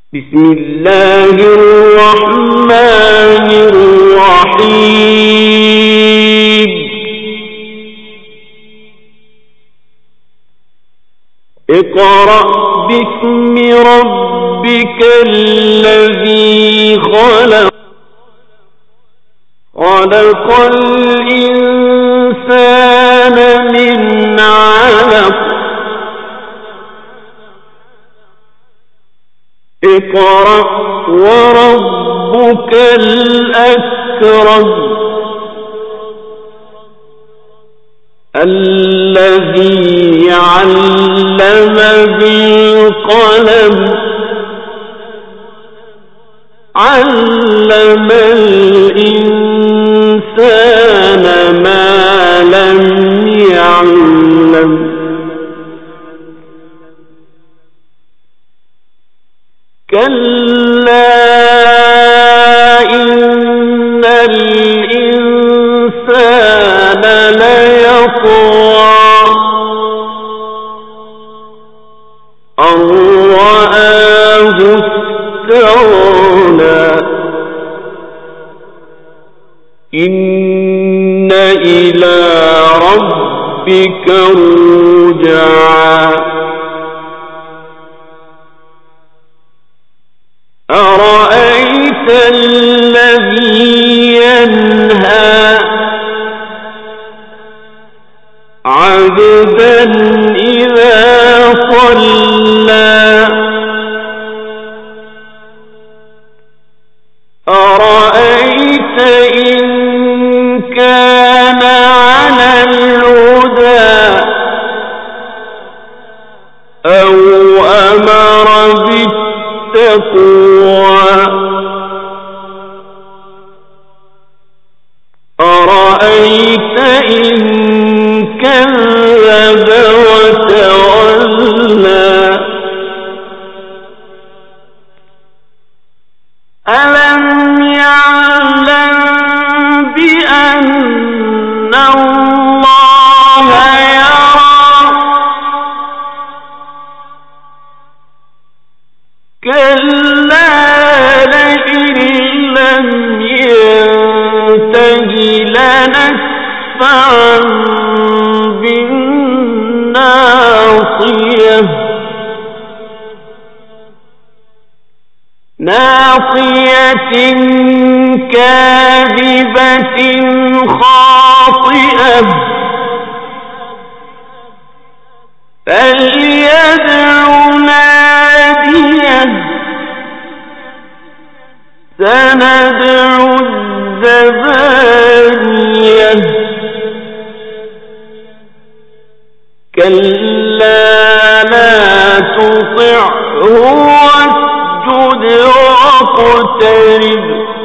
بسم الله الرحمن الرحيم اقرأ باسم ربك الذي خلق خلق الإنسان من علق اقرأ وربك الأكرم الذي علم بالقلم علم الإنسان ما لم يعلم كلا إن الإنسان ليطغى أن رآه استغنى إن إلى ربك رجعا أرأيت الذي ينهى عبدا إذا صلى أرأيت إن كان على الهدى أو أمر بالتقوى أرأيت إن كذب وتولى ألم يعلم بأن الله يرى كلا لئن لم ينته لنسفعا بالناصية ناصية كاذبة خاطئة فليدع ناديه سندع الزبانية كلا لا تطعه واسجد واقترب.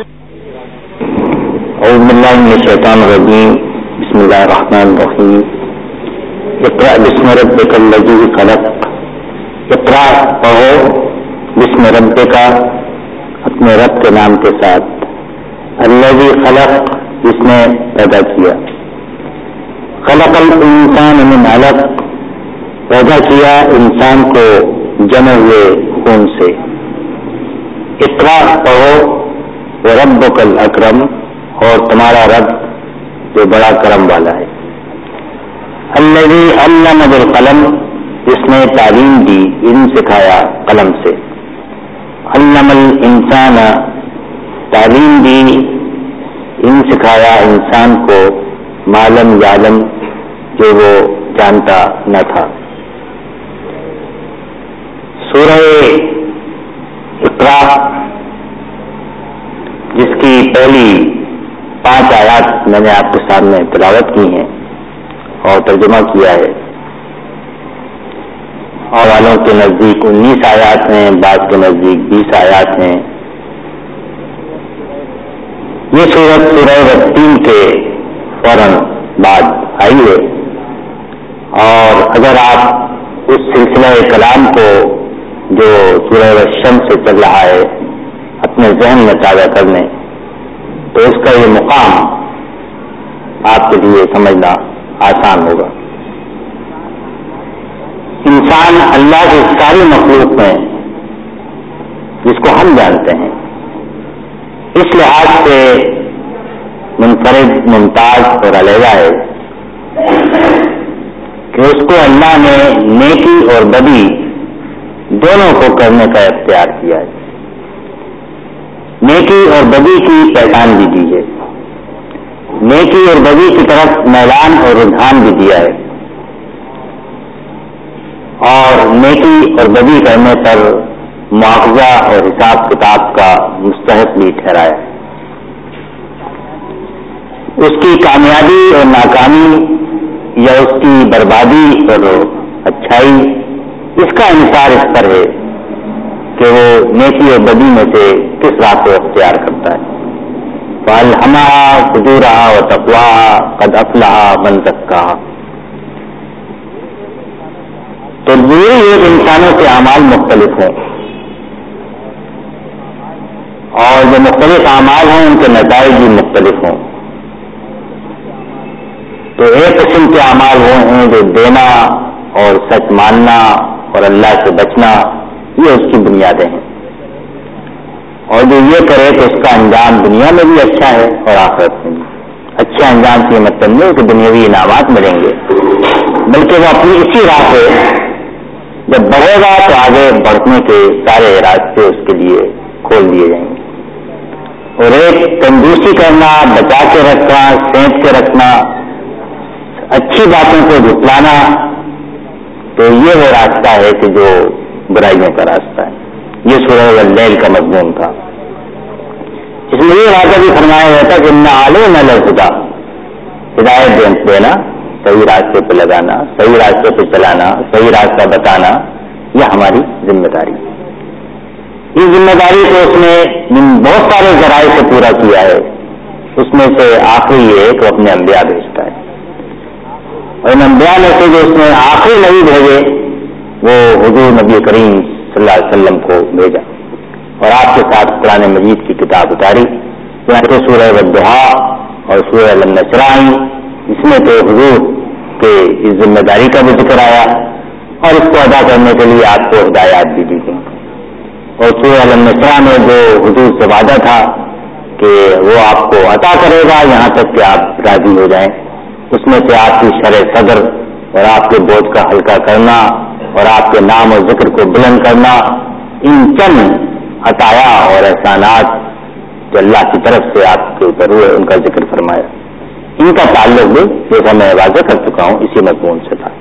أعوذ بالله من الشيطان الرجيم. بسم الله الرحمن الرحيم. اقرأ باسم ربك الذي خلق. اقرأ पढ़ो बिस्म रब्बिक अपने रब के नाम के साथ अल्लज़ी खलक जिसने पैदा किया खलक़ल इंसान मिन अलक़ पैदा किया इंसान को जमे हुए खून से इक़रा पढ़ो व रब्बुकल अकरम और तुम्हारा रब जो बड़ा करम वाला है अल्लज़ी अल्लम बिल कलम जिसने तालीम दी इल्म सिखाया कलम से अल्लमल इंसान तालीम दी इल्म सिखाया इंसान को मालम यालम जो वो जानता न था। सूरह इक़रा जिसकी पहली 5 आयत मैंने आपके सामने तिलावत की हैं और तर्जुमा किया है और वालों के नजदीक 19 आयत हैं, बाद के नजदीक 20 आयत हैं। ये सूरत सूरह रत्तीन के फौरन बाद आई है और अगर आप उस सिलसिला कलाम को जो सूरह शम्स से चल रहा है अपने जहन में ताज़ा करने तो उसका ये मुकाम आपके लिए समझना आसान होगा। इंसान अल्लाह की सारी मखलूक में جس کو ہم جانتے ہیں، اس لحاظ سے منفرد، ممتاز اور علیحدہ ہے کہ اس کو اللہ نے نیکی اور بدی دونوں کو کرنے کا اختیار کیا ہے، نیکی اور بدی کی پہچان بھی دی ہے، نیکی اور بدی کی طرف میلان اور رجحان بھی دیا ہے، اور نیکی اور بدی کرنے پر مواخذہ اور حساب کتاب کا مستحق بھی ٹھہرایا۔ اس کی کامیابی اور ناکامی یا اس کی بربادی اور اچھائی، اس کا انحصار اس پر ہے کہ وہ نیکی اور بدی میں سے کس راہ کو اختیار کرتا ہے۔ فَأَلْهَمَهَا فُجُورَهَا وَتَقْوَاهَا قَدْ أَفْلَحَ مَنْ زَكَّاهَا۔ تو ضروری ہے کہ انسانوں کے اعمال مختلف ہیں، اور جو مختلف اعمال ہیں ان کے نتائج بھی مختلف ہوں۔ تو ایک قسم کے اعمال وہ ہیں جو دینا اور سچ ماننا اور اللہ سے بچنا، یہ اس کی بنیادیں ہیں، اور جو یہ کرے تو اس کا انجام دنیا میں بھی اچھا ہے اور آخرت میں بھی اچھا۔ انجام کی مطلب نہیں کہ دنیاوی انعامات ملیں گے، بلکہ وہ اپنی اسی راہ پہ جب بڑھے گا تو آگے بڑھنے کے سارے راستے اس کے لیے کھول دیے جائیں گے۔ اور ایک کنجوسی کرنا، بچا کے رکھنا، سینٹ کے رکھنا، اچھی باتوں کو جھٹلانا، تو یہ وہ راستہ ہے کہ جو برائیوں کا راستہ ہے۔ یہ سورہ اللیل کا مضمون تھا۔ اس میں یہ واقعہ بھی فرمایا گیا تھا کہ اِنَّ عَلَيْنَا لَلْهُدَىٰ، ہدایت دینا، صحیح راستے پہ لگانا، صحیح راستے پہ چلانا، صحیح راستہ بتانا، یہ ہماری ذمہ داری ہے۔ اس ذمہ داری کو اس نے بہت سارے ذرائع سے پورا کیا ہے۔ اس میں سے آخری یہ ہے کہ اپنے انبیاء بھیجتا ہے، اور ان انبیاء میں سے جو اس نے آخری نبی بھیجے وہ حضور نبی کریم صلی اللہ علیہ وسلم کو بھیجا، اور آپ کے ساتھ قرآن مجید کی کتاب اتاری۔ چنانچہ سورہ والضحیٰ اور سورہ الم نشرح، اس میں تو حضور کے اس ذمہ داری کا بھی ذکر آیا، اور اس کو ادا کرنے کے لیے آپ کو ہدایات بھی دی گئی۔ اور سورہ الم نشرح میں جو حضور سے وعدہ تھا کہ وہ آپ کو عطا کرے گا یہاں تک کہ آپ راضی ہو جائیں، اس میں سے آپ کی شرح صدر اور آپ کے بوجھ کا ہلکا کرنا اور آپ کے نام اور ذکر کو بلند کرنا، ان چند عطایا اور احسانات جو اللہ کی طرف سے آپ کے اوپر ہوئے ان کا ذکر فرمایا۔ ان کا تعلق بھی جیسا میں واضح کر چکا ہوں اسی مضمون سے تھا۔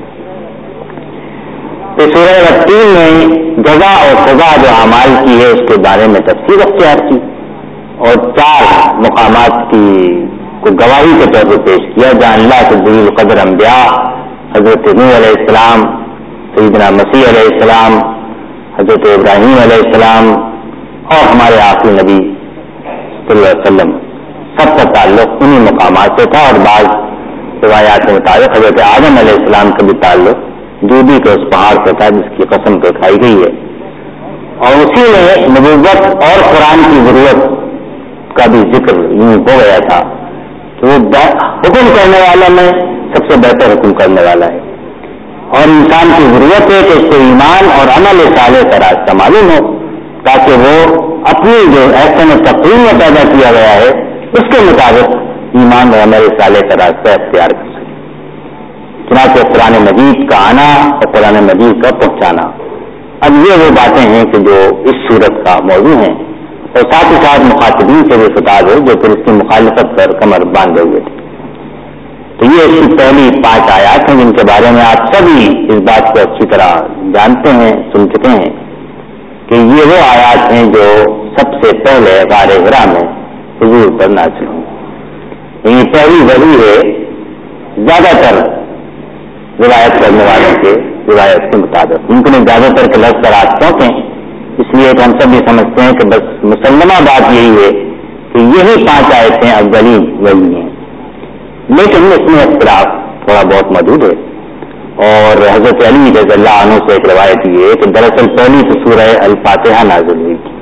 سورہ التین میں جزا اور سزا جو اعمال کی ہے اس کے بارے میں تفصیل اختیار کی، اور 4 مقامات کی کو گواہی کے طور پر پیش کیا جہاں اللہ کے ذی القدر انبیاء، حضرت نوح علیہ السلام، سیدنا مسیح علیہ السلام، حضرت ابراہیم علیہ السلام، اور ہمارے آخری نبی صلی اللہ علیہ وسلم، سب کا تعلق انہی مقامات سے تھا۔ اور بعض روایات کے مطابق حضرت آدم علیہ السلام کا بھی تعلق دودھی کے اس پہاڑ سے تھا جس کی قسم پہ کھائی گئی ہے، اور اسی میں نبوت اور قرآن کی ضرورت کا بھی ذکر یوں ہو گیا تھا کہ وہ حکم کرنے والا میں سب سے بہتر حکم کرنے والا ہے، اور انسان کی ضرورت ہے کہ اس کو ایمان اور عمل صالح کا راستہ معلوم ہو تاکہ وہ اپنی جو احسن تقویم میں پیدا کیا گیا ہے اس کے مطابق ایمان اور عمل صالح کا راستہ اختیار کر سکے۔ چنانچہ قرآن مجید کا آنا اور قرآن مجید کا پہنچانا، اب یہ وہ باتیں ہیں کہ جو اس صورت کا موضوع ہیں، اور ساتھ ہی ساتھ مخاطبین سے بھی خطاب ہے جو پھر اس کی مخالفت پر کمر باندھے ہوئے تھے۔ تو یہ اس کی پہلی 5 آیات ہیں جن کے بارے میں آپ سبھی اس بات کو اچھی طرح جانتے ہیں، سن چکے ہیں کہ یہ وہ آیات ہیں جو سب سے پہلے غار حرا میں حضور پر نازل ہوئی۔ یہ پہلی وحی ہے زیادہ تر روایت کرنے والوں کے روایت کے مطابق۔ ممکن ہے زیادہ تر کے لفظ پر آپ چونکیں، اس لیے کہ ہم سب یہ سمجھتے ہیں کہ بس مسلمہ بات یہی ہے کہ یہی 5 آیتیں اولین وحی ہیں، لیکن اس میں اختلاف تھوڑا بہت موجود ہے۔ اور حضرت علی رضی اللہ عنہ سے ایک روایت یہ ہے کہ دراصل پہلی تو سورہ الفاتحہ نازل ہوئی تھی،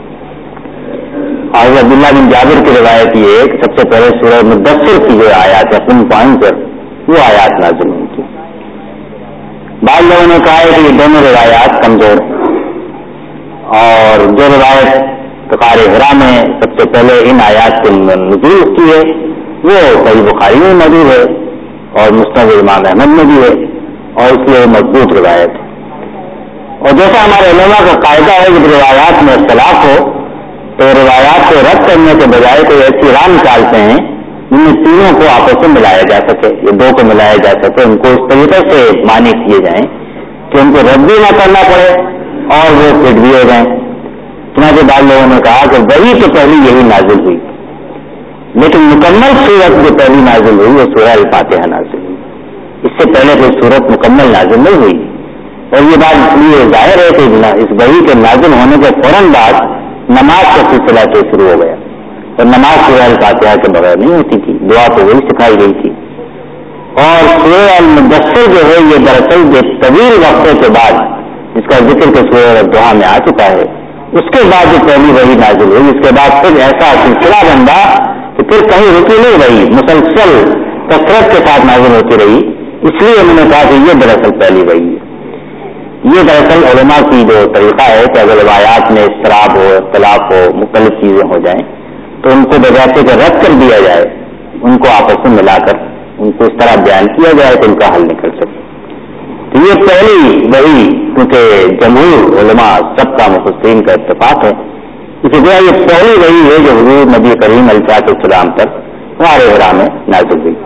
اور عبداللہ بن جابر کی روایت یہ ہے کہ سب سے پہلے سورہ مدثر کی جو آیات ہے قم فانذر، وہ آیات نازل ہوئی تھی۔ بعض لوگوں نے کہا ہے کہ یہ دونوں روایات کمزور ہیں، اور جو روایت غار حرا میں سب سے پہلے ان آیات کے نزول کی ہے وہ صحیح بخاری میں موجود ہے اور مسند امام احمد میں بھی ہے اور اس لیے مضبوط روایت ہے. اور جیسا ہمارے علماء کا قاعدہ ہے کہ روایات میں اختلاف ہو تو روایات کو رد کرنے کے بجائے کوئی ایسی راہ نکالتے ہیں جن میں تینوں کو آپس میں ملایا جا سکے یا دو کو ملایا جا سکے, ان کو اس طریقے سے معنی کیے جائیں کہ ان کو رد بھی نہ کرنا پڑے اور وہ فٹ بھی ہو جائیں. چنانچہ بعض لوگوں نے کہا کہ وہی تو پہلی یہی نازل ہوئی, لیکن مکمل صورت جو پہلی نازل ہوئی وہ سورہ الفاتحہ نازل ہوئی, اس سے پہلے کوئی صورت مکمل نازل نہیں ہوئی. اور یہ بات اس لیے ظاہر ہے کہ اس وحی کے نازل ہونے کے فوراً بعد نماز کا سلسلہ تو شروع ہو گیا اور نماز سورہ الفاتحہ کے بغیر نہیں ہوتی تھی, دعا تو وہی سکھائی گئی تھی. اور سورہ المدثر جو ہے یہ دراصل جو طویل وقفے کے بعد جس کا ذکر کے سورہ الدعا میں آ چکا ہے اس کے بعد جو پہلی وحی نازل ہوئی, اس کے بعد پھر ایسا سلسلہ بندہ کہ پھر کہیں رکی نہیں رہی, مسلسل کثرت کے ساتھ نازل ہوتی رہی. اس لیے انہوں نے کہا کہ یہ دراصل پہلی وحی ہے. یہ دراصل علماء کی جو طریقہ ہے کہ اگر روایات میں اضطراب ہو, اختلاف ہو, مختلف چیزیں ہو جائیں تو ان کو بجائے کہ رد کر دیا جائے ان کو آپس میں ملا کر ان کو اس طرح بیان کیا جائے کہ ان کا حل نکل سکے. تو یہ پہلی وحی کیونکہ جمہور علماء سب کا مفسرین کا اتفاق ہے, اسی طرح یہ پہلی وحی ہے جو حضور نبی کریم علیہ السلام پر غار حرا میں نازل ہوئی.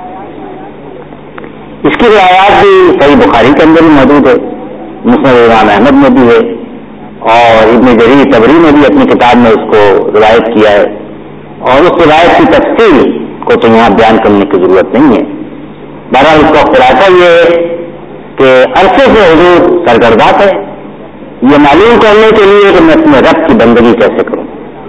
اس کی روایات بھی صحیح بخاری کے اندر بھی موجود ہے, مسند امام احمد میں بھی ہے اور ابن جریر طبری نے بھی اپنی کتاب میں اس کو روایت کیا ہے. اور اس روایت کی تفصیل کو تو یہاں بیان کرنے کی ضرورت نہیں ہے. بہرحال اس کا خلاصہ یہ ہے کہ عرصے سے حضور سرگردہ ہے یہ معلوم کرنے کے لیے کہ میں اپنے رب کی بندگی کیسے کروں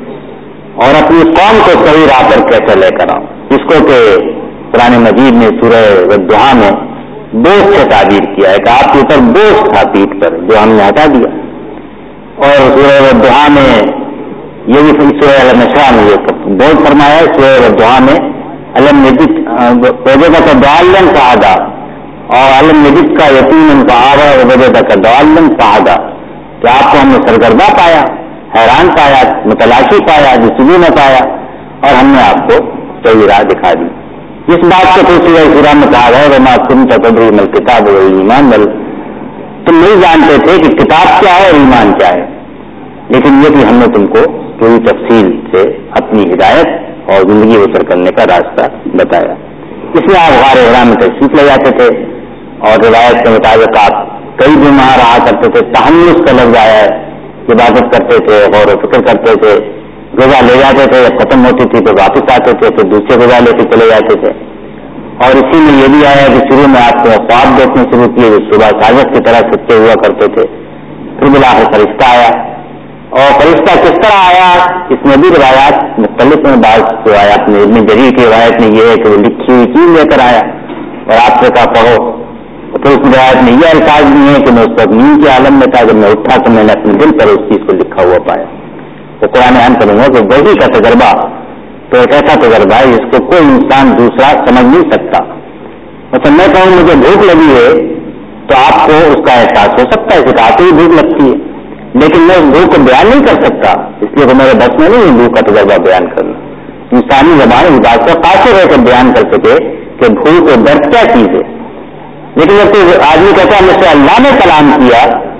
اور اپنی قوم کو صحیح راہ پر کیسے لے کر آؤں, جس کو کہ قرآن مجید نے سورہ الدعا میں بوجھ سے تعبیر کیا ہے کہ آپ کے اوپر بوجھ تھا پیٹ پر جو ہم نے ہٹا دیا. اور سورہ الدعا میں یہ بھی سورہ النشاء میں یہ بوجھ فرمایا ہے. سورہ الدعا میں علم نجد وجدہ کا دعالن سعادہ اور علم نجد کا یقین فعادہ وجدہ کا دعالن سعادہ کہ آپ کو ہم نے سرگردہ پایا, حیران پایا, متلاشی پایا, جستجو میں پایا اور ہم نے آپ کو صحیح راہ دکھا دی. اس بات کو پھر سورہ شورا میں کہا گیا وما کنت تدری ما الکتاب والایمان بل تم نہیں جانتے تھے کہ کتاب کیا ہے اور ایمان کیا ہے, لیکن یہ بھی ہم نے تم کو پوری تفصیل سے اپنی ہدایت اور زندگی بسر کرنے کا راستہ بتایا. اس میں آپ غار حرا میں تشریف لے جاتے تھے اور روایت کے مطابق آپ کئی دن وہاں رہا کرتے تھے. تحمس کا لفظ آیا ہے, عبادت کرتے تھے, غور و فکر کرتے تھے, غذا لے جاتے تھے, جب ختم ہوتی تھی تو واپس آتے تھے, پھر دوسرے غذا لے کے چلے جاتے تھے. اور اسی میں یہ بھی آیا کہ شروع میں آپ کو خواب دیکھنے شروع کیے جو صبح ساجد کی طرح سچے ہوا کرتے تھے. پھر بالآخر فرشتہ آیا اور فرشتہ کس طرح آیا اس میں بھی روایات مختلف ہیں. بعض روایات میں ابن جریر کی روایت میں یہ ہے کہ وہ لکھی ہوئی چیز لے کر آیا اور آپ سے کہا پڑھو. اور پھر اس روایت میں یہ الفاظ بھی ہیں کہ میں اس وقت نیند کے عالم میں تھا, جب میں اٹھا تو میں نے اپنے دل پر اس چیز کو لکھا ہوا پایا. تو قرآن اہم کروں گا کہ وحی کا تجربہ تو ایک ایسا تجربہ ہے جس کو کوئی انسان دوسرا سمجھ نہیں سکتا. مطلب میں کہوں مجھے بھوک لگی ہے تو آپ کو اس کا احساس ہو سکتا ہے کہ آپ ہی بھوک لگتی ہے, لیکن میں اس بھوک کو بیان نہیں کر سکتا, اس لیے کہ میرے بس میں نہیں بھوک کا تجربہ بیان کرنا. انسانی زبان اس بات کو قاصر ہے کہ بیان کر سکے کہ بھوک و درد کیا چیز ہے. لیکن جب کوئی آدمی کہتا ہے مجھ سے اللہ نے کلام کیا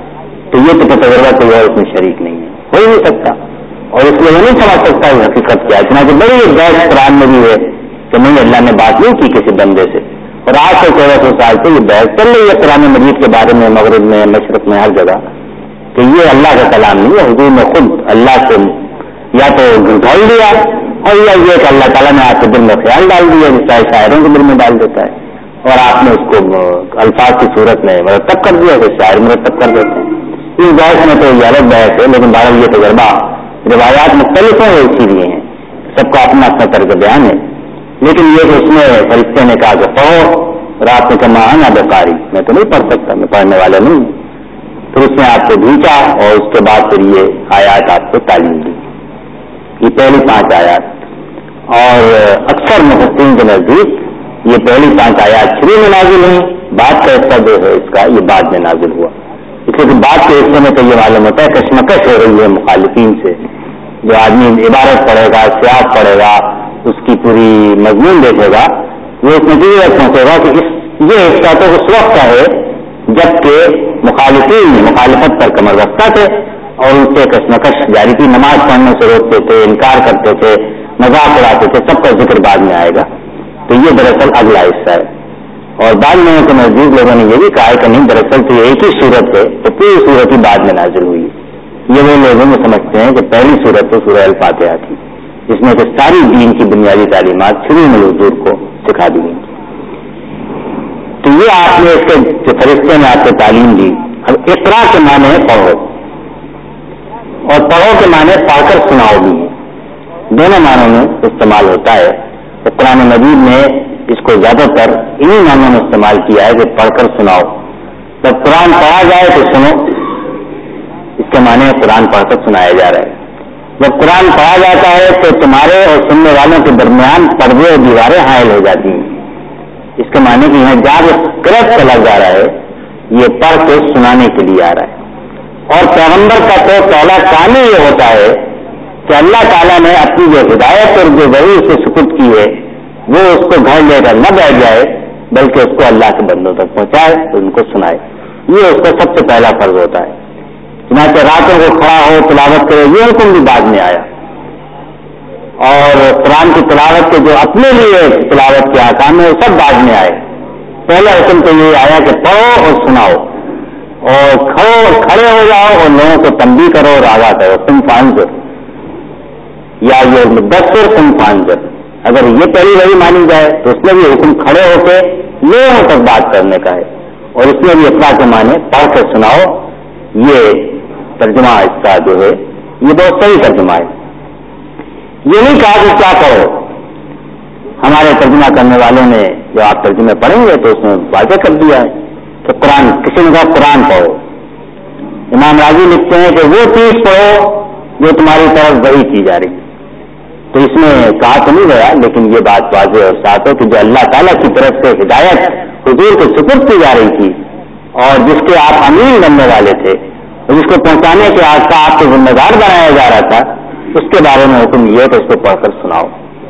تو یہ تو تجربہ کوئی اور اس میں شریک نہیں ہے, ہو ہی نہیں سکتا. اور اس لیے وہ نہیں سمجھ سکتا ہے حقیقت کیا ہے. چنانچہ بڑی بحث قرآن میں بھی ہے کہ نہیں اللہ نے بات نہیں کی کسی بندے سے, اور آج سے 1400 سال سے یہ بحث چل رہی ہے قرآن مجید کے بارے میں مغرب میں مشرق میں ہر جگہ کہ یہ اللہ کا کلام نہیں ہے. حضور نے خود اللہ سے یا تو گھل دیا اور یا یہ کہ اللہ تعالیٰ نے آپ کے دل میں خیال ڈال دیا جس طرح شاعروں کے دل میں ڈال دیتا ہے اور آپ نے اس کو الفاظ کی صورت میں مرتب کر دیا کہ شاعر مرتب کر دیتے ہیں. اس بحث میں تو یہ الگ بحث ہے, لیکن بہرحال یہ تجربہ روایات مختلف ہیں اسی لیے ہیں, سب کا اپنا اپنا طرز بیان ہے. لیکن یہ کہ اس میں فرشتے نے کہا کہ پڑھو, رات میں کہا آنا بقاری میں تو نہیں پڑھ سکتا, میں پڑھنے والا نہیں ہوں. پھر اس نے آپ کو بھیجا اور اس کے بعد پھر یہ آیات آپ کو تعلیم دی. یہ پہلی 5 آیات, اور اکثر مفسرین کے نزدیک یہ پہلی 5 آیات شروع میں نازل ہوئی, بعد کا حصہ جو ہے اس کا یہ بعد میں نازل ہوا. اس لیے بات کے حصے میں تو یہ معلوم ہوتا ہے کشمکش ہو رہی ہے مخالفین سے. جو آدمی عبارت پڑھے گا، سیاق پڑھے گا، اس کی پوری مضمون دیکھے گا، وہ اس نتیجے تک پہنچے گا کہ یہ حصہ تو اس وقت کا ہے جبکہ مخالفین مخالفت پر کمر بستہ تھے اور ان سے کشمکش جاری تھی، نماز پڑھنے سے روکتے تھے، انکار کرتے تھے، مذاق اڑاتے تھے. سب کا ذکر بعد میں آئے گا. تو یہ دراصل اگلا حصہ ہے. اور بعد میں کے نزدیک لوگوں نے یہ بھی کہا کہ نہیں، دراصل تو ایک ہی صورت ہے تو پوری صورت ہی بعد میں نازل ہوئی. یہ وہ لوگوں میں سمجھتے ہیں کہ پہلی صورت تو سورہ الفاتحہ تھی، جس میں کہ ساری دین کی بنیادی تعلیمات شروع میں حضور کو سکھا دی گئی. تو یہ آپ نے اس کے جو فرشتے نے آپ کو تعلیم دی. اب اقرا کے معنی ہے پڑھو، اور پڑھو کے معنی پڑھ کر سناؤ بھی ہے. دونوں معنوں میں استعمال ہوتا ہے. تو قرآن مجید میں اس کو زیادہ تر انہی معنوں میں استعمال کیا ہے کہ پڑھ کر سناؤ. جب قرآن پڑھا جائے تو سنو، اس کے معنی قرآن پڑھ کر سنایا جا رہا ہے. جب قرآن پڑھا جاتا ہے تو تمہارے اور سننے والوں کے درمیان پردے اور دیواریں حائل ہو جاتی ہیں. اس کے معنی کہ یہاں جا کے کرت چلا جا رہا ہے، یہ پڑھ کے سنانے کے لیے آ رہا ہے. اور پیغمبر کا تو پہلا کام ہی یہ ہوتا ہے کہ اللہ تعالیٰ نے اپنی جو ہدایت اور جو وحی اسے سپرد کی ہے وہ اس کو گھر لے کر نہ بیٹھ جائے، بلکہ اس کو اللہ کے بندوں تک پہنچائے، ان کو سنائے. یہ اس کا سب سے پہلا فرض ہوتا ہے. چنانچہ راتوں کو کھڑا ہو تلاوت کرے، یہ حکم بھی بعد میں آیا. اور قرآن کی تلاوت کے جو اپنے لیے تلاوت کے احکام ہیں وہ سب بعد میں آئے. پہلا حکم تو یہ آیا کہ پڑھو اور سناؤ، اور کھڑے ہو جاؤ اور لوگوں کو تنبیہ کرو اور آگاہ کرو. تم فانذر یا یہ مدثر تم فانذر، اگر یہ پہلی وحی مانی جائے تو اس میں بھی حکم کھڑے ہو کے لوگوں تک بات کرنے کا ہے. اور اس میں بھی اقرا کے معنی پڑھ کے سناؤ. یہ ترجمہ اس کا جو ہے یہ بہت صحیح ترجمہ ہے. یہ نہیں کہا کہ کیا کرو. ہمارے ترجمہ کرنے والوں نے جو آپ ترجمے پڑھیں گے تو اس میں واضح کر دیا ہے کہ قرآن، کسی نے کہا قرآن پڑھو. امام راضی لکھتے ہیں کہ وہ چیز پڑھو جو تمہاری طرف وحی کی جا رہی. تو اس میں کہا تو نہیں گیا، لیکن یہ بات واضح اور صاف ہے کہ جو اللہ تعالیٰ کی طرف سے ہدایت حضور کو سپرد کی جا رہی تھی اور جس کے آپ امین بننے والے تھے اور جس کو پہنچانے کے آپ کو ذمہ دار بنایا جا رہا تھا، اس کے بارے میں حکم یہ تو اس کو پڑھ کر سناؤ.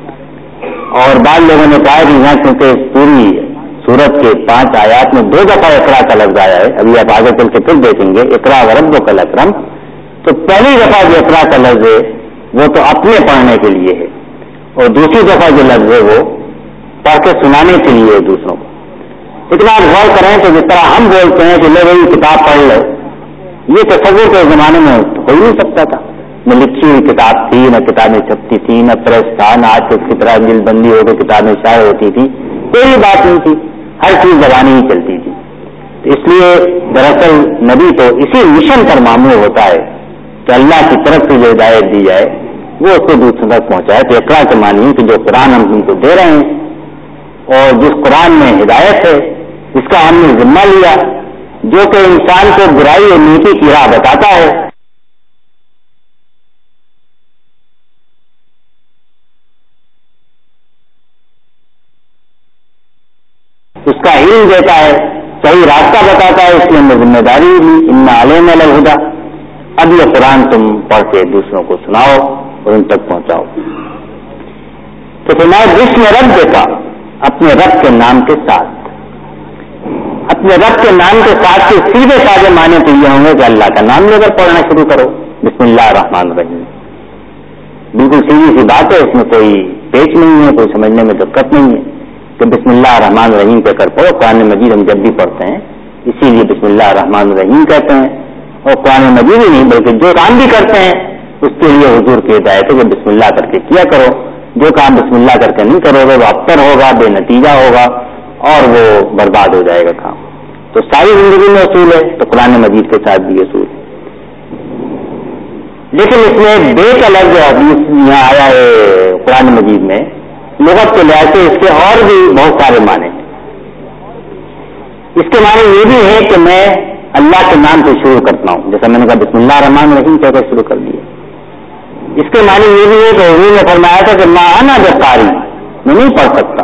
اور بعض لوگوں نے کہا کہ یہاں چونکہ اس پوری سورت کے 5 آیات میں 2 دفعہ اقرا کا لفظ آیا ہے، ابھی آپ آگے چل کے پھر دیکھیں گے اقرا وربک الاکرم، تو پہلی دفعہ جو اقرا کا لفظ ہے وہ تو اپنے پڑھنے کے لیے ہے، اور دوسری دفعہ جو لفظ ہے وہ پڑھ کے سنانے کے لیے ہے دوسروں کو. اتنا آپ غور کریں تو جس طرح ہم بولتے ہیں کہ لے بھائی کتاب پڑھ لو، یہ تصور کے زمانے میں ہو ہی نہیں سکتا تھا. نہ لکھی ہوئی کتاب تھی، نہ کتابیں چھپتی تھی، نہ پریس تھا، نہ آج کی طرح جلد بندی ہو کے کتابیں شائع ہوتی تھی. کوئی بات نہیں تھی، ہر چیز زبانی ہی چلتی تھی. تو اس لیے دراصل نبی تو اسی مشن پر معمول ہوتا ہے کہ اللہ کی طرف سے جو ہدایت دی جائے وہ اس کو دوسروں تک پہنچائے. تو اقرا کے معنی کہ جو قرآن ہم تم کو دے رہے ہیں اور جس قرآن میں ہدایت ہے، جس کا ہم نے ذمہ لیا، جو کہ انسان کو برائی اور نیکی کی راہ بتاتا ہے، اس کا علم دیتا ہے، صحیح راستہ بتاتا ہے، اس لیے ہمیں ذمہ داری لی ان علینا للہدی. اب یہ قرآن تم پڑھ کے دوسروں کو سناؤ اور ان تک پہنچاؤ. تو فرمایا بسم ربک، اپنے رب کے نام کے ساتھ. اپنے رب کے نام کے ساتھ کے سیدھے سادے معنی تو یہ ہوں گے کہ اللہ کا نام لے کر پڑھنا شروع کرو. بسم اللہ الرحمن الرحیم، بالکل سیدھی سی بات ہے، اس میں کوئی پیچ نہیں ہے، کوئی سمجھنے میں دقت نہیں ہے کہ بسم اللہ الرحمن الرحیم کہہ کر پڑھو. قرآن مجید ہم جب بھی پڑھتے ہیں اسی لیے بسم اللہ الرحمن الرحیم کہتے ہیں. اور قرآن مجید ہی نہیں بلکہ جو کام بھی کرتے ہیں اس کے لیے حضور کی ہدایت ہے کہ بسم اللہ کر کے کیا کرو. جو کام بسم اللہ کر کے نہیں کرو گے وہ ابتر ہوگا، بے نتیجہ ہوگا اور وہ برباد ہو جائے گا کام. تو ساری زندگی میں اصول ہے، تو قرآن مجید کے ساتھ بھی اصول ہے. لیکن اس میں بے کا لفظ یہاں آیا ہے قرآن مجید میں، لغت کے لحاظ سے اس کے اور بھی بہت سارے معنی ہیں. اس کے معنی یہ بھی ہے کہ میں اللہ کے نام سے شروع کرتا ہوں، جیسا میں نے کہا بسم اللہ الرحمن الرحیم کہہ کر شروع کر دیا. اس کے معنی یہ بھی ہے کہ حضور نے فرمایا تھا کہ ما انا بقاری، میں نہیں پڑھ سکتا.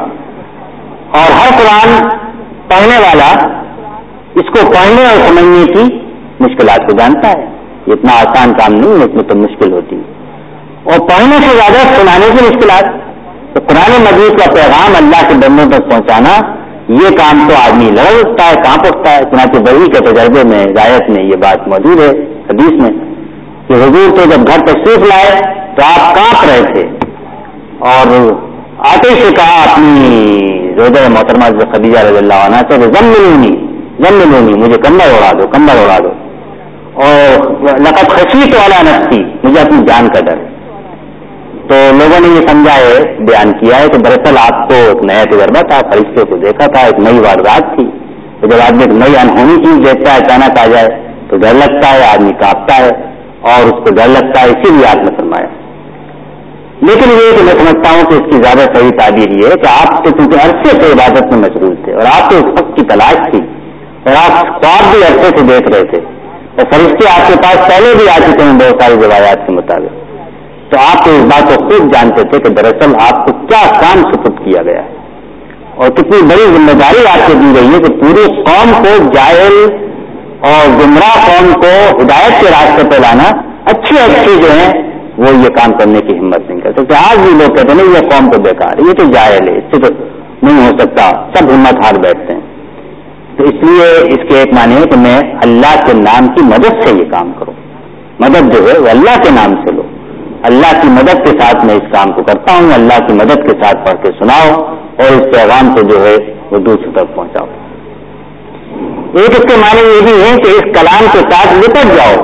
اور ہر قرآن پڑھنے والا اس کو پڑھنے اور سمجھنے کی مشکلات کو جانتا ہے. اتنا آسان کام نہیں ہے، اس میں تو مشکل ہوتی ہے. اور پڑھنے سے زیادہ سنانے کی مشکلات. تو قرآن مجید کا پیغام اللہ کے بندوں تک پہنچانا، یہ کام تو آدمی لڑ اٹھتا ہے، کہاں پہنچتا ہے. چنانچہ وحی کے تجربے میں روایت میں یہ بات موجود ہے حدیث میں کہ حضور تو جب گھر تشریف لائے تو آپ کانپ رہے تھے اور آتے سے کہا اپنی زوجہ محترمہ خدیجہ رضی اللہ عنہا سے زملونی، مجھے کمبل اڑا دو. اور لقد خشیت علی نفسی، مجھے اپنی جان کا ڈر. تو لوگوں نے یہ سمجھا ہے، بیان کیا ہے کہ دراصل آپ کو ایک نیا تجربہ تھا، فرشتے کو دیکھا تھا، ایک نئی واردات تھی. تو جب آدمی ایک نئی انہونی چیز دیکھتا ہے اچانک آ جائے تو ڈر لگتا ہے، آدمی کانپتا ہے اور اس کو ڈر لگتا ہے. اسی لیے آپ نے فرمایا. لیکن یہ کہ میں سمجھتا ہوں کہ اس کی زیادہ صحیح تعبیر یہ ہے کہ آپ تو کیونکہ عرصے سے عبادت میں مشغول تھے اور آپ کو اس وقت کی تلاش تھی اور آپ خواب بھی عرصے سے دیکھ رہے تھے اور فرشتے آپ کے پاس پہلے بھی آ چکے ہیں بہت ساری روایات کے مطابق. تو آپ تو اس بات کو خوب جانتے تھے کہ دراصل آپ کو کیا کام سپرد کیا گیا ہے اور کتنی بڑی ذمہ داری آپ کو دی گئی ہے کہ پوری قوم کو جاہل اور گمراہ قوم کو ہدایت کے راستے پہ لانا. اچھے جو ہیں وہ یہ کام کرنے کی ہمت نہیں کرتے. آج بھی لوگ کہتے ہیں یہ قوم تو بیکار ہے، یہ تو جاہل ہے، اس سے تو نہیں ہو سکتا، سب ہمت ہار بیٹھتے ہیں. تو اس لیے اس کے ایک معنی ہے کہ میں اللہ کے نام کی مدد سے یہ کام کروں. مدد جو ہے وہ اللہ کے نام سے لو. اللہ کی مدد کے ساتھ میں اس کام کو کرتا ہوں. اللہ کی مدد کے ساتھ پڑھ کے سناؤ اور اس پیغام کو جو ہے وہ دوسروں تک پہنچاؤ. ایک اس کے معنی یہ بھی ہے کہ اس کلام کے ساتھ لپٹ جاؤ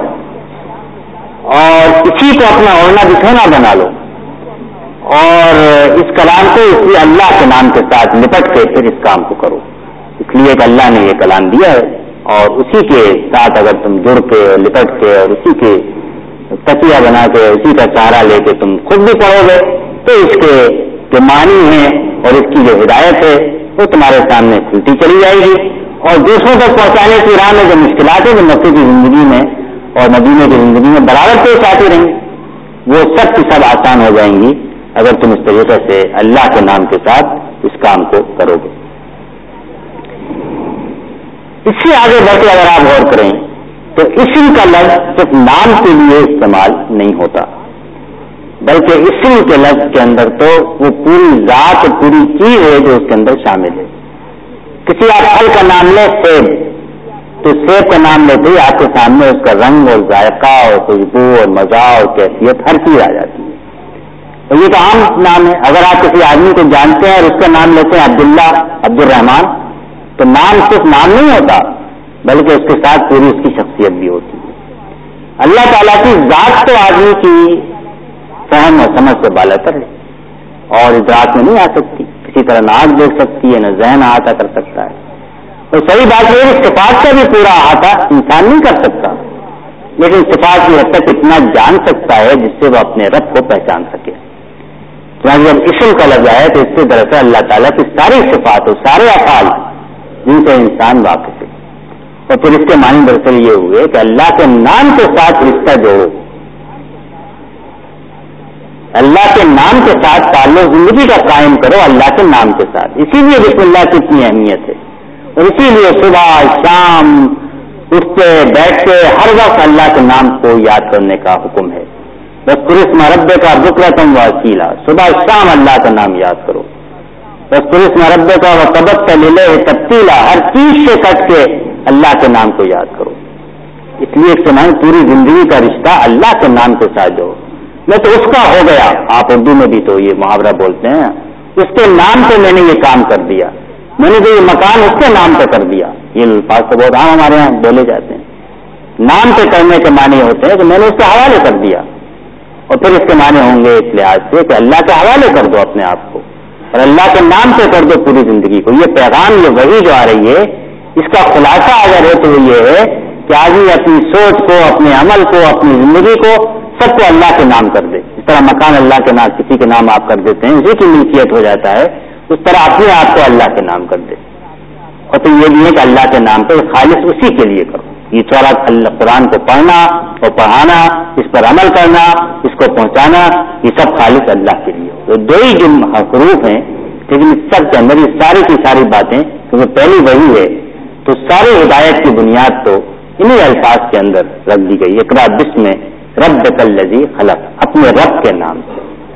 اور اسی کو اپنا اوڑھنا بچھونا بنا لو اور اس کلام کو اسی اللہ کے نام کے ساتھ لپٹ کے پھر اس کام کو کرو. اس لیے کہ اللہ نے یہ کلام دیا ہے اور اسی کے ساتھ اگر تم جڑ کے لپٹ کے اور اسی کے تکیہ بنا کے اسی کا سہارا لے کے تم خود بھی پڑھو گے تو اس کے جو معنی ہیں اور اس کی جو ہدایت ہے وہ تمہارے سامنے کھلتی چلی جائے گی اور دوسروں تک پہنچانے کی راہ میں جو مشکلات ہیں جو مکے کی زندگی میں اور مدینے کی زندگی میں برابر پیش آتی رہیں وہ سب کی سب آسان ہو جائیں گی اگر تم اس طریقے سے اللہ کے نام کے ساتھ اس کام کو کرو گے. اس سے آگے بڑھ کے اگر آپ غور کریں تو اسم کا لفظ صرف نام کے لیے استعمال نہیں ہوتا بلکہ اسم کے لفظ کے اندر تو وہ پوری ذات اور پوری چیز ہے جو اس کے اندر شامل ہے. کسی آپ پھل کا نام لیں سیب، تو سیب کا نام لیتے ہی آپ کے سامنے اس کا رنگ اور ذائقہ اور خوشبو اور مزہ اور کیفیت ہر چیز آ جاتی ہے. اور یہ تو عام نام ہے. اگر آپ کسی آدمی کو جانتے ہیں اور اس کا نام لیتے ہیں عبداللہ، عبد الرحمان، تو نام صرف نام نہیں ہوتا بلکہ اس کے ساتھ پوری اس کی شخصیت بھی ہوتی ہے. اللہ تعالیٰ کی ذات تو آدمی کی فہم اور سمجھ سے بالاتر ہے اور ادراک میں نہیں آ سکتی. کسی طرح نہ آنکھ دیکھ سکتی ہے، نہ ذہن احاطہ کر سکتا ہے. تو صحیح بات یہ ہے کہ صفات کا بھی پورا احاطہ انسان نہیں کر سکتا، لیکن صفات کی حد تک اتنا جان سکتا ہے جس سے وہ اپنے رب کو پہچان سکے. جب اسم کا لفظ آیا تو اس سے دراصل اللہ تعالیٰ کی ساری صفات اور سارے افعال جن سے انسان واقف ہے. اور پھر اس کے معنی دراصل یہ ہوئے کہ اللہ کے نام کے ساتھ رشتہ جوڑو، اللہ کے نام کے ساتھ تعلق زندگی کا قائم کرو اللہ کے نام کے ساتھ. اسی لیے بسم اللہ کی اتنی اہمیت ہے اور اسی لیے صبح شام اٹھتے بیٹھتے ہر وقت اللہ کے نام کو یاد کرنے کا حکم ہے. بس اسم رب کا بکرۃ واصیلا، صبح شام اللہ کا نام یاد کرو. بس اسم رب کا وتبتل الیہ تبتیلا، ہر چیز سے کٹ کے اللہ کے نام کو یاد کرو. اس لیے استعمال پوری زندگی کا رشتہ اللہ کے نام کے ساتھ جو میں تو اس کا ہو گیا. آپ اردو میں بھی تو یہ محاورہ بولتے ہیں، اس کے نام پہ میں نے یہ کام کر دیا، میں نے جو یہ مکان اس کے نام پہ کر دیا. یہ الفاظ تو بہت عام ہمارے یہاں بولے جاتے ہیں. نام پہ کرنے کے معنی ہوتے ہیں کہ میں نے اس کے حوالے کر دیا. اور پھر اس کے معنی ہوں گے اس لحاظ سے کہ اللہ کے حوالے کر دو اپنے آپ کو اور اللہ کے نام پہ کر دو پوری زندگی کو. یہ پیغام، یہ وحی جو آ رہی ہے، اس کا خلاصہ اگر ہے تو وہ یہ ہے کہ آدمی اپنی سوچ کو، اپنے عمل کو، اپنی زندگی کو سب کو اللہ کے نام کر دے. اس طرح مکان اللہ کے نام کسی کے نام آپ کر دیتے ہیں، اسی کی ملکیت ہو جاتا ہے، اس طرح اپنے آپ کو اللہ کے نام کر دے. اور تو یہ بھی ہے کہ اللہ کے نام پہ خالص اسی کے لیے کرو. یہ سارا قرآن کو پڑھنا اور پڑھانا، اس پر عمل کرنا، اس کو پہنچانا، یہ سب خالص اللہ کے لیے. تو دو ہی جو حروف ہیں لیکن اس سب کے اندر یہ ساری کی ساری باتیں کیونکہ پہلی وہی ہے تو ساری ہدایت کی بنیاد تو انہیں الفاظ کے اندر رکھ دی گئی. اقرا بسم ربک الذی خلق، اپنے رب کے نام سے.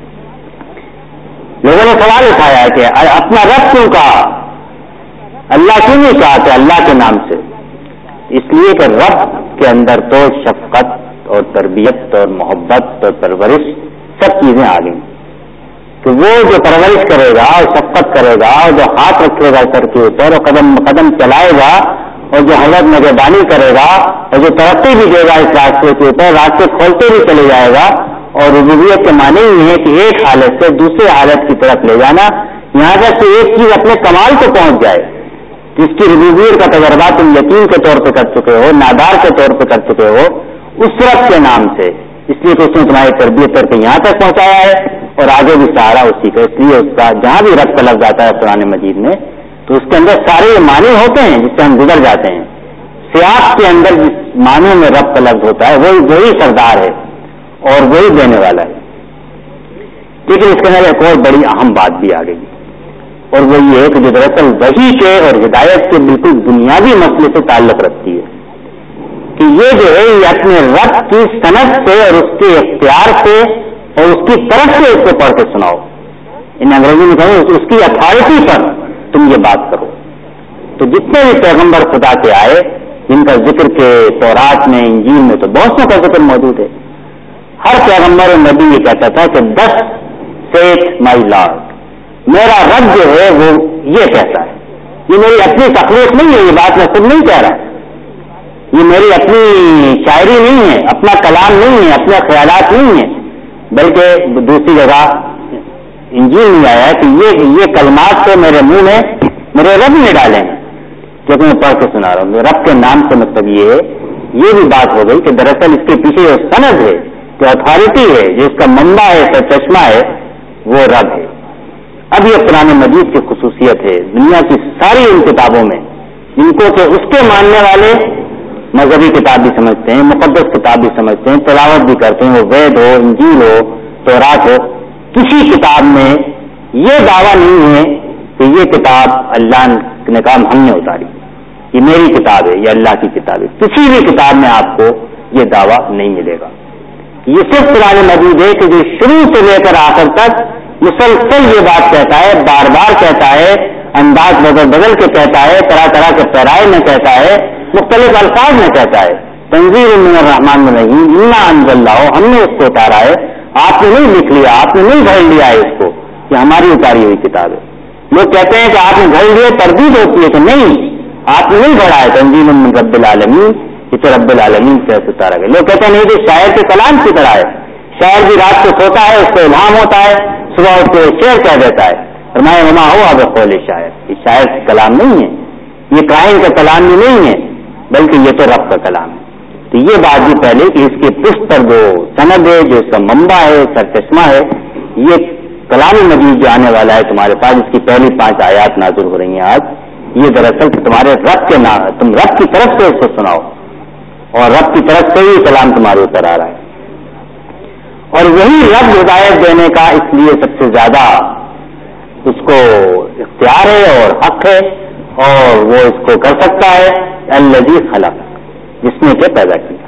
لوگوں نے سوال اٹھایا کہ اپنا رب کیوں کہا، اللہ کیوں نہیں کہا کہ اللہ کے نام سے؟ اس لیے کہ رب کے اندر تو شفقت اور تربیت اور محبت اور پرورش سب چیزیں آ گئیں کہ وہ جو پرورش کرے گا اور شفقت کرے گا اور جو ہاتھ رکھے گا سر کے اوپر اور قدم قدم چلائے گا اور جو حضرت نگہبانی کرے گا اور جو ترقی بھی دے گا اس راستے کے اوپر، راستے کھولتے بھی چلے جائے گا. اور ربوبیت کے معنی یہ ہے کہ ایک حالت سے دوسرے حالت کی طرف لے جانا، یہاں تک کہ ایک چیز اپنے کمال کو پہنچ جائے جس کی ربوبیت کا تجربہ تم یتیم کے طور پہ کر چکے ہو، نادار کے طور پہ کر چکے ہو، اس رب کے نام سے. اس لیے کہ اس نے تمہاری تربیت کر کے یہاں تک پہنچایا ہے اور آگے بھی سہارا اسی کا. اس لیے اس کا جہاں بھی رب کا لفظ آتا ہے قرآن مجید میں تو اس کے اندر سارے یہ معنی ہوتے ہیں جس سے ہم گزر جاتے ہیں. سیاق کے اندر جس معنی میں رب کا لفظ ہوتا ہے وہی سردار ہے اور وہی دینے والا ہے. لیکن اس کے اندر ایک اور بڑی اہم بات بھی آ گئی اور وہ یہ ہے کہ جو دراصل وحی کے اور ہدایت کے بالکل بنیادی مسئلے سے تعلق رکھتی ہے کہ یہ جو ہے یہ اپنے رب کی سند سے اور اس کے اختیار سے اور اس کی طرف سے اس کو پڑھ کے سناؤ. ان انگریزی میں کہیں اس کی اتھارٹی پر تم یہ بات کرو. تو جتنے بھی پیغمبر خدا کے آئے جن کا ذکر کے تورات میں انجیل میں تو بہت سو کا ذکر موجود ہے، ہر پیغمبر اور نبی یہ کہتا تھا کہ دس سیٹ مائی لارڈ، میرا رب جو ہے وہ یہ کہتا ہے. یہ میری اپنی تخلیق نہیں ہے، یہ بات میں خود نہیں کہہ رہا، یہ میری اپنی شاعری نہیں ہے، اپنا کلام نہیں ہے، اپنے خیالات نہیں ہے، بلکہ دوسری جگہ انجیل میں آیا کہ یہ کلمات تو میرے منہ میں میرے رب نے ڈالے ہیں جو کہ میں پڑھ کے سنا رہا ہوں. رب کے نام سے مطلب یہ ہے، یہ بھی بات ہو گئی کہ دراصل اس کے پیچھے جو سند ہے، جو اتھارٹی ہے، جو اس کا منبع ہے، کا چشمہ ہے، وہ رب ہے. اب یہ قرآن مجید کی خصوصیت ہے دنیا کی ساری ان کتابوں میں جن کو کہ اس کے ماننے والے مذہبی کتاب بھی سمجھتے ہیں، مقدس کتاب بھی سمجھتے ہیں، تلاوت بھی کرتے ہیں، وہ وید ہو، انجیل ہو، تورات ہو، کسی کتاب میں یہ دعویٰ نہیں ہے کہ یہ کتاب اللہ نے کہا ہم نے اتاری، یہ میری کتاب ہے، یہ اللہ کی کتاب ہے. کسی بھی کتاب میں آپ کو یہ دعویٰ نہیں ملے گا. یہ صرف قرآن مجید ہے کہ جو شروع سے لے کر آخر تک مسلسل یہ بات کہتا ہے، بار بار کہتا ہے، انداز بدل بدل کے کہتا ہے، طرح طرح کے پیرائے میں کہتا ہے، مختلف الفاظ میں کہتا ہے. تنزیل من الرحمن الرحیم، انا انزلناہ، ہم نے اس کو اتارا ہے، آپ نے نہیں لکھ لیا، آپ نے نہیں گھڑ لیا ہے اس کو، یہ ہماری اتاری ہوئی کتاب ہے. لوگ کہتے ہیں کہ آپ نے گھڑ لیے، تردید ہوتی ہے کہ نہیں، آپ نے نہیں گھڑا ہے. تنزیل من رب العالمین، یہ تو رب العالمین سے اتارا گیا. لوگ کہتے ہیں نہیں، یہ شاعر کے کلام کی طرح ہے، شاعر بھی رات کو سوتا ہے، اس کو الہام ہوتا ہے، صبح اس کو شعر کہہ دیتا ہے. فرمایا وما ہوا بقول شاعر، یہ شاعر کا کلام نہیں ہے، یہ کائن کا کلام بھی نہیں ہے، بلکہ یہ تو رب کا کلام ہے. تو یہ بات بھی پہلے کہ اس کے پشت پر جو سند ہے، جو اس کا منبع ہے، سرچشمہ ہے، یہ کلام مجید جو آنے والا ہے تمہارے پاس، اس کی پہلی 5 آیات نازل ہو رہی ہیں آج، یہ دراصل تمہارے رب کے نام، تم رب کی طرف سے اس کو سناؤ اور رب کی طرف سے ہی کلام تمہارے اوپر آ رہا ہے. اور وہی رب ہدایت دینے کا اس لیے سب سے زیادہ اس کو اختیار ہے اور حق ہے اور وہ اس کو کر سکتا ہے. الذی خلق، جس نے کہ پیدا کیا.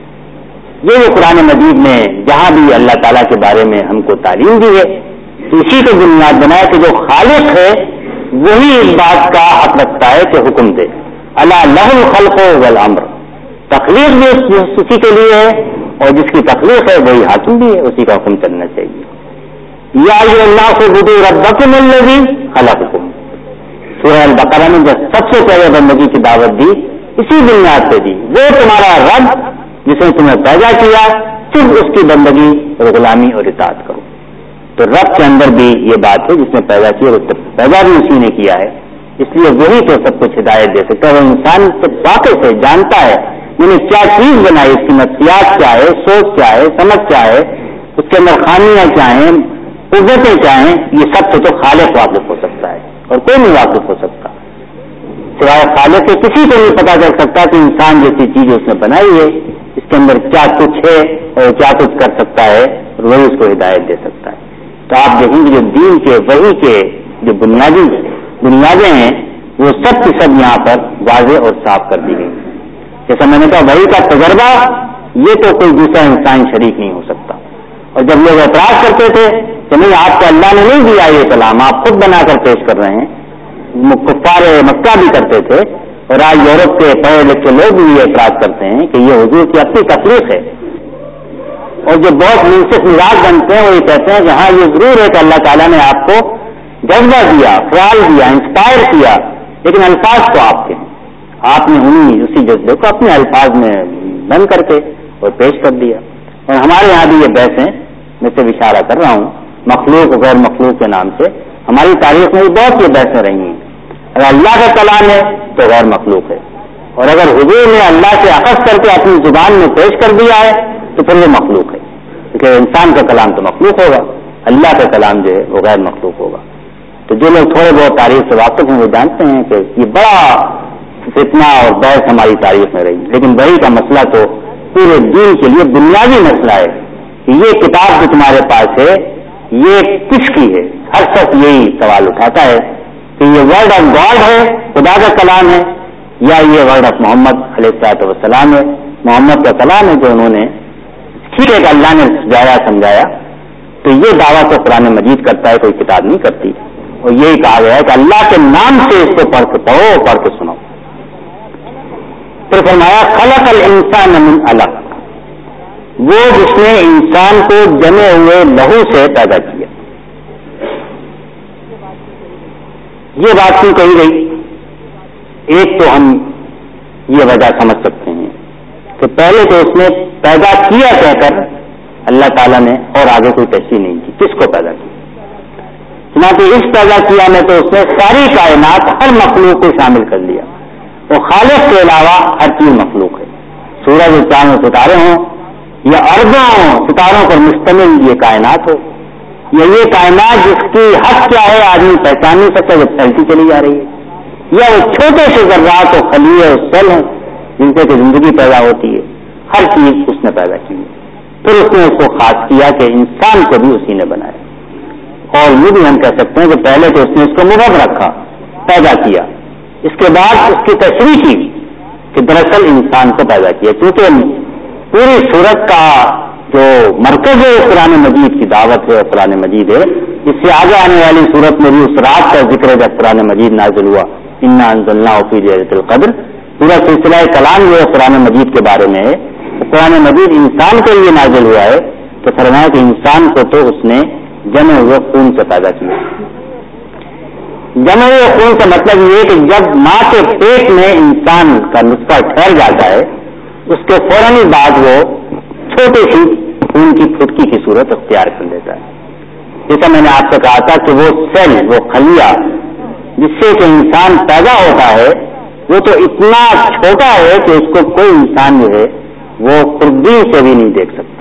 یہ جو قرآن مجید میں جہاں بھی اللہ تعالیٰ کے بارے میں ہم کو تعلیم دی ہے، اسی کو بنیاد بنایا کہ جو خالق ہے وہی اس بات کا حق رکھتا ہے کہ حکم دے. الا لہ الخلق والامر، تخلیق بھی اسی کے لیے ہے اور جس کی تخلیق ہے وہی حاکم بھی ہے، اسی کا حکم چلنا چاہیے. یا ایھا الناس اعبدوا ربکم الذی خلقکم، سورہ البقرہ میں جب سب سے پہلے بندگی کی دعوت دی اسی بنیاد پہ دی، وہ تمہارا رب جس نے تمہیں پیدا کیا، صرف اس کی بندگی اور غلامی اور اطاعت کرو. تو رب کے اندر بھی یہ بات ہے، جس نے پیدا کیا اور پیدا بھی اسی نے کیا ہے، اس لیے وہی تو سب کچھ ہدایت دے سکتا ہے. وہ انسان سے واقف ہے، جانتا ہے میں نے کیا چیز بنائی، اس کی نفسیات کیا ہے، سوچ کیا ہے، سمجھ کیا ہے، اس کے اندر خامیاں کیا ہیں، قوتیں کیا ہیں، یہ سب سے تو خالق واقف ہو سکتا ہے اور کوئی نہیں واقف ہو سکتا. سوائے خالق کے کسی کو نہیں پتا چل سکتا کہ انسان جیسی چیز اس نے بنائی ہے، اس کے اندر کیا کچھ ہے اور کیا کچھ کر سکتا ہے اور وہی اس کو ہدایت دے سکتا ہے. تو آپ دیکھیں گے جو دین کے وحی کے جو بنیادیں ہیں وہ سب کی سب یہاں پر واضح اور صاف کر دی گئی. جیسا میں نے کہا وحی کا تجربہ یہ تو کوئی دوسرا انسان شریک نہیں ہو سکتا. اور جب لوگ اعتراض کرتے تھے کہ نہیں آپ کو اللہ نے نہیں دیا یہ کلام، آپ خود بنا کر پیش کر رہے ہیں، کفار مکہ بھی کرتے تھے اور آج یورپ کے پڑھے لکھے لوگ بھی یہ اعتراض کرتے ہیں کہ یہ حضور کی اپنی تخلیق ہے. اور جو بہت منصف مزاج بنتے ہیں وہ یہ کہتے ہیں کہ ہاں یہ ضرور ہے کہ اللہ تعالیٰ نے آپ کو جذبہ دیا، خیال دیا، انسپائر کیا، لیکن الفاظ تو آپ کے ہیں، آپ نے اسی جذبے کو اپنے الفاظ میں بند کر کے اور پیش کر دیا. اور ہمارے یہاں بھی یہ بحثیں میں سے اشارہ کر رہا ہوں مخلوق غیر مخلوق کے نام سے، ہماری تاریخ میں بھی بہت یہ بحثیں رہی ہیں. اگر اللہ کا کلام ہے تو غیر مخلوق ہے، اور اگر حضور نے اللہ سے اخذ کر کے اپنی زبان میں پیش کر دیا ہے تو پھر وہ مخلوق ہے، کیونکہ انسان کا کلام تو مخلوق ہوگا، اللہ کا کلام جو ہے وہ غیر مخلوق ہوگا. تو جو لوگ تھوڑے بہت تاریخ سے واقف ہیں وہ جانتے ہیں کہ یہ بڑا فتنہ اور بحث ہماری تاریخ میں رہی. لیکن وحی کا مسئلہ تو پورے دین کے لیے بنیادی مسئلہ ہے کہ یہ کتاب جو تمہارے پاس ہے یہ کس کی ہے. ہر شخص یہی سوال اٹھاتا ہے کہ یہ ورڈ آف گاڈ ہے، خدا کا کلام ہے، یا یہ ورڈ آف محمد علیہ الصلوۃ والسلام ہے، محمد کا کلام ہے جو انہوں نے ٹھیک ہے کہ اللہ نے سمجھایا. تو یہ دعویٰ تو قرآن مجید کرتا ہے، کوئی کتاب نہیں کرتی. اور یہی کہا گیا ہے کہ اللہ کے نام سے اس کو پڑھو، پڑھ کے سنو. پھر فرمایا خلق الانسان من علق، وہ جس نے انسان کو جمے ہوئے لہو سے پیدا کیا. یہ بات کیوں کہی گئی؟ ایک تو ہم یہ وجہ سمجھ سکتے ہیں کہ پہلے تو اس نے پیدا کیا کہہ کر اللہ تعالیٰ نے اور آگے کوئی تشریح نہیں کی کس کو پیدا کیا. چنانچہ اس پیدا کیا میں تو اس نے ساری کائنات ہر مخلوق کو شامل کر لیا، اور خالق کے علاوہ ہر چیز مخلوق ہے. سورج چاند ستارے ہوں یا اربوں ستاروں پر مشتمل یہ کائنات ہو، یا یہ کائنات جس کی حد کیا ہے آدمی پہچان نہیں سکتا جب چلتی چلی جا رہی ہے، یا وہ چھوٹے سے ذرات و خلیے اور سیل ہیں جن سے کہ زندگی پیدا ہوتی ہے، ہر چیز اس نے پیدا کی ہے. پھر اس نے اس کو خاص کیا کہ انسان کو بھی اسی نے بنایا. اور یہ بھی ہم کہہ سکتے ہیں کہ پہلے تو اس نے اس کو مبہم رکھا، پیدا کیا، اس کے بعد اس کی تشریح کی کہ دراصل انسان کو پیدا کیا. کیونکہ پوری صورت کا جو مرکز ہے قرآن مجید کی دعوت ہے، قرآن مجید ہے. اس سے آگے آنے والی صورت میں بھی اس رات کا ذکر ہے جب قرآن مجید نازل ہوا، انا انزلناہ فی لیلۃ القدر. پورا سلسلہ کلام جو ہے قرآن مجید کے بارے میں ہے. قرآن مجید انسان کے لیے نازل ہوا ہے، تو فرمایا کہ انسان کو تو اس نے جمع ہوئے خون سے پیدا کیا. جمع ہوئے خون کا مطلب یہ کہ جب ماں کے پیٹ میں انسان کا نطفہ ٹھہر جاتا ہے اس کے فوراً ہی بعد وہ چھوٹی سی خون کی پھٹکی کی صورت اختیار کر لیتا ہے. جیسا میں نے آپ سے کہا تھا کہ وہ سیل، وہ خلیہ جس سے کہ انسان پیدا ہوتا ہے وہ تو اتنا چھوٹا ہے کہ اس کو کوئی انسان جو ہے وہ خوردبین سے بھی نہیں دیکھ سکتا.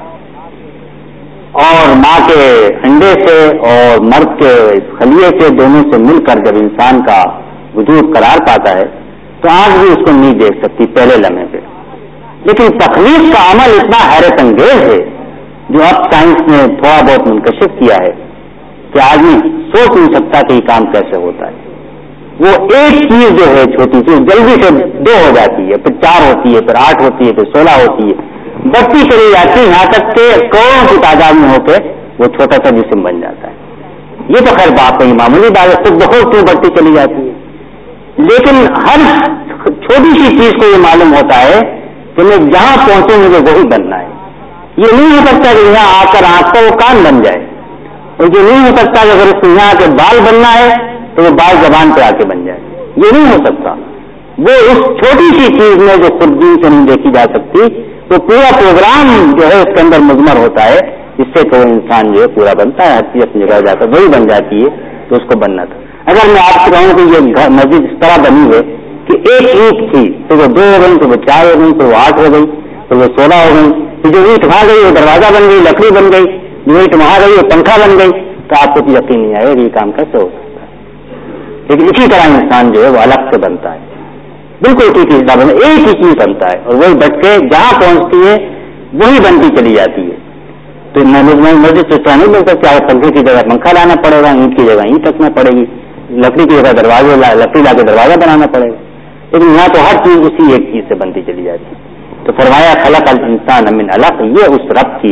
اور ماں کے انڈے سے اور مرد کے خلیے سے دونوں سے مل کر جب انسان کا وجود قرار پاتا ہے تو آنکھ بھی اس کو نہیں دیکھ سکتی پہلے لمحے پہ. لیکن تخلیق کا عمل اتنا حیرت انگیز ہے جو اب سائنس نے تھوڑا بہت منکشف کیا ہے کہ آدمی سوچ نہیں سکتا کہ یہ کام کیسے ہوتا ہے. وہ ایک چیز جو ہے چھوٹی سی جلدی سے 2 ہو جاتی ہے، پھر 4 ہوتی ہے، پھر 8 ہوتی ہے، پھر 16 ہوتی ہے، بڑھتی چلی جاتی ہے، یہاں تک کہ کروڑوں کی تعداد میں ہو کے وہ چھوٹا سا جسم بن جاتا ہے. یہ تو خیر بات نہیں، معمولی بات ہے، خود بخود کیوں بڑھتی چلی جاتی ہے. لیکن ہر چھوٹی سی چیز کو یہ معلوم ہوتا ہے کہ میں جہاں پہنچوں مجھے وہی بننا ہے. یہ نہیں ہو سکتا کہ یہاں آ کر آنکھ کا وہ کان بن جائے، اور یہ نہیں ہو سکتا کہ اگر اس کو یہاں کے بال بننا ہے تو وہ بال زبان پہ آ کے بن جائے. یہ نہیں ہو سکتا. وہ اس چھوٹی سی چیز میں جو خوردبین سے نہیں دیکھی جا سکتی تو پورا پروگرام جو ہے اس کے اندر مضمر ہوتا ہے، اس سے تو انسان جو ہے پورا بنتا ہے، ہر چیز اپنی جگہ جا کر وہی بن جاتی ہے تو اس کو بننا تھا. اگر میں آپ سے کہوں کہ یہ مسجد اس طرح بنی ہے کہ ایک اینٹ تھی تو وہ 2 ہو گئی، تو وہ 4 ہو گئی، تو وہ 8 ہو گئی، تو وہ 16 ہو گئی، تو جو اینٹ وہاں گئی وہ دروازہ بن گئی، لکڑی بن گئی، جو اینٹ وہاں گئی وہ پنکھا بن گئی، تو آپ کو یقین نہیں آئے گا یہ کام کیسے ہو سکتا ہے. لیکن اسی طرح انسان جو ہے وہ الگ سے بنتا ہے، بالکل ایک ہی چیز بنتا ہے، اور وہی بچ کے جہاں پہنچتی ہے وہی بنتی چلی جاتی ہے. تو مسجد سے نہیں بن سکتا، پنکھے کی جگہ پنکھا لانا پڑے گا، اینٹ کی جگہ اینٹ رکھنا پڑے گی، لکڑی کی جگہ لکڑی لا کے دروازہ بنانا پڑے گا. لیکن یہاں تو ہر چیز اسی ایک چیز سے بنتی چلی جاتی ہے. تو فرمایا خلق الانسان من علق، یہ اس رب کی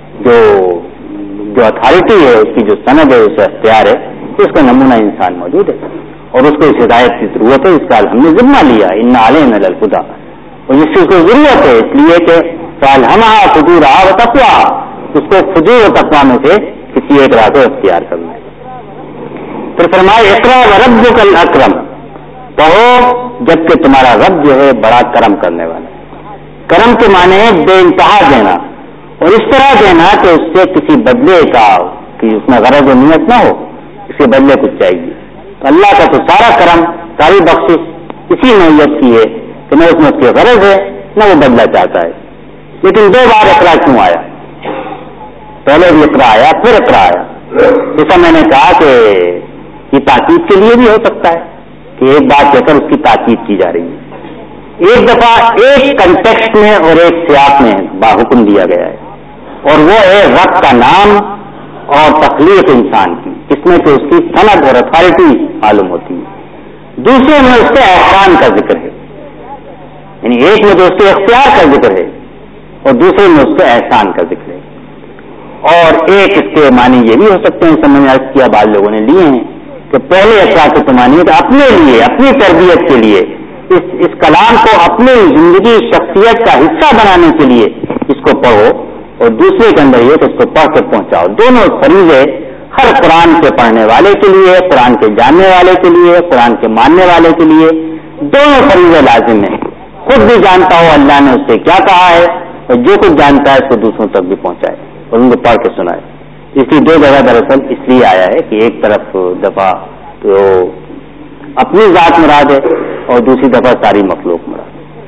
جو اتھارٹی ہے، اس کی جو سند ہے، اس کا اختیار ہے، اس کا نمونہ انسان موجود ہے اور اس کو اس ہدایت کی ضرورت ہے. اس کا ہم نے ذمہ لیا ان علینا للہدیٰ، اور جس چیز کو ضرورت ہے اس لیے کہ فالہمہا فجورہا وتقواہا، اس کو فجور و تقویٰ میں سے کسی ایک راہ کو اختیار کرنا ہے. پھر فرمایا اقرأ وربک الاکرم، پڑھو جبکہ تمہارا رب جو ہے بڑا کرم کرنے والا ہے. کرم کے معنی ہے بے انتہا دینا، اور اس طرح دینا کہ اس سے کسی بدلے کا کہ اس میں غرض و نیت نہ ہو، اس کے بدلے کچھ چاہیے. تو اللہ کا تو سارا کرم، ساری بخشش اسی نوعیت کی ہے کہ نہ اس میں اس کی غرض ہے نہ وہ بدلہ چاہتا ہے. لیکن 2 بار اقرا کیوں آیا؟ پہلے بھی اقرا آیا، پھر اقرا آیا. جیسا میں نے کہا کہ یہ تاکید کے لیے بھی ہو سکتا ہے کہ ایک بات کہہ کر اس کی تاکید کی جا رہی ہے. ایک دفعہ ایک کنٹیکسٹ میں اور ایک سیاق میں حکم دیا گیا ہے، اور وہ ہے رب کا نام اور تخلیق انسان کی، جس میں کہ اس کی سند اور اتھارٹی معلوم ہوتی ہے. دوسرے میں اس کے احسان کا ذکر ہے، یعنی ایک میں تو اس کے اختیار کا ذکر ہے اور دوسرے میں اس کے احسان کا ذکر ہے. اور ایک اس کے معنی یہ بھی ہو سکتے ہیں، سمجھ میں کیا بعض لوگوں نے لیے ہیں کہ پہلے اقرا کے تو معنی کہ اپنے لیے، اپنی تربیت کے لیے، اس کلام کو اپنی زندگی شخصیت کا حصہ بنانے کے لیے اس کو پڑھو، اور دوسرے کے اندر یہ کہ اس کو پڑھ کے پہنچاؤ. دونوں فریضے ہر قرآن کے پڑھنے والے کے لیے، قرآن کے جاننے والے کے لیے، قرآن کے ماننے والے کے لیے دونوں فریضے لازم ہیں. خود بھی جانتا ہو اللہ نے اس سے کیا کہا ہے، اور جو کچھ جانتا ہے اس کو دوسروں تک بھی پہنچائے اور ان کو پڑھ کے سنائے. اس لیے 2 جگہ دراصل اس لیے آیا ہے کہ ایک طرف دفعہ تو اپنی ذات مراد ہے اور دوسری دفعہ ساری مخلوق مراد.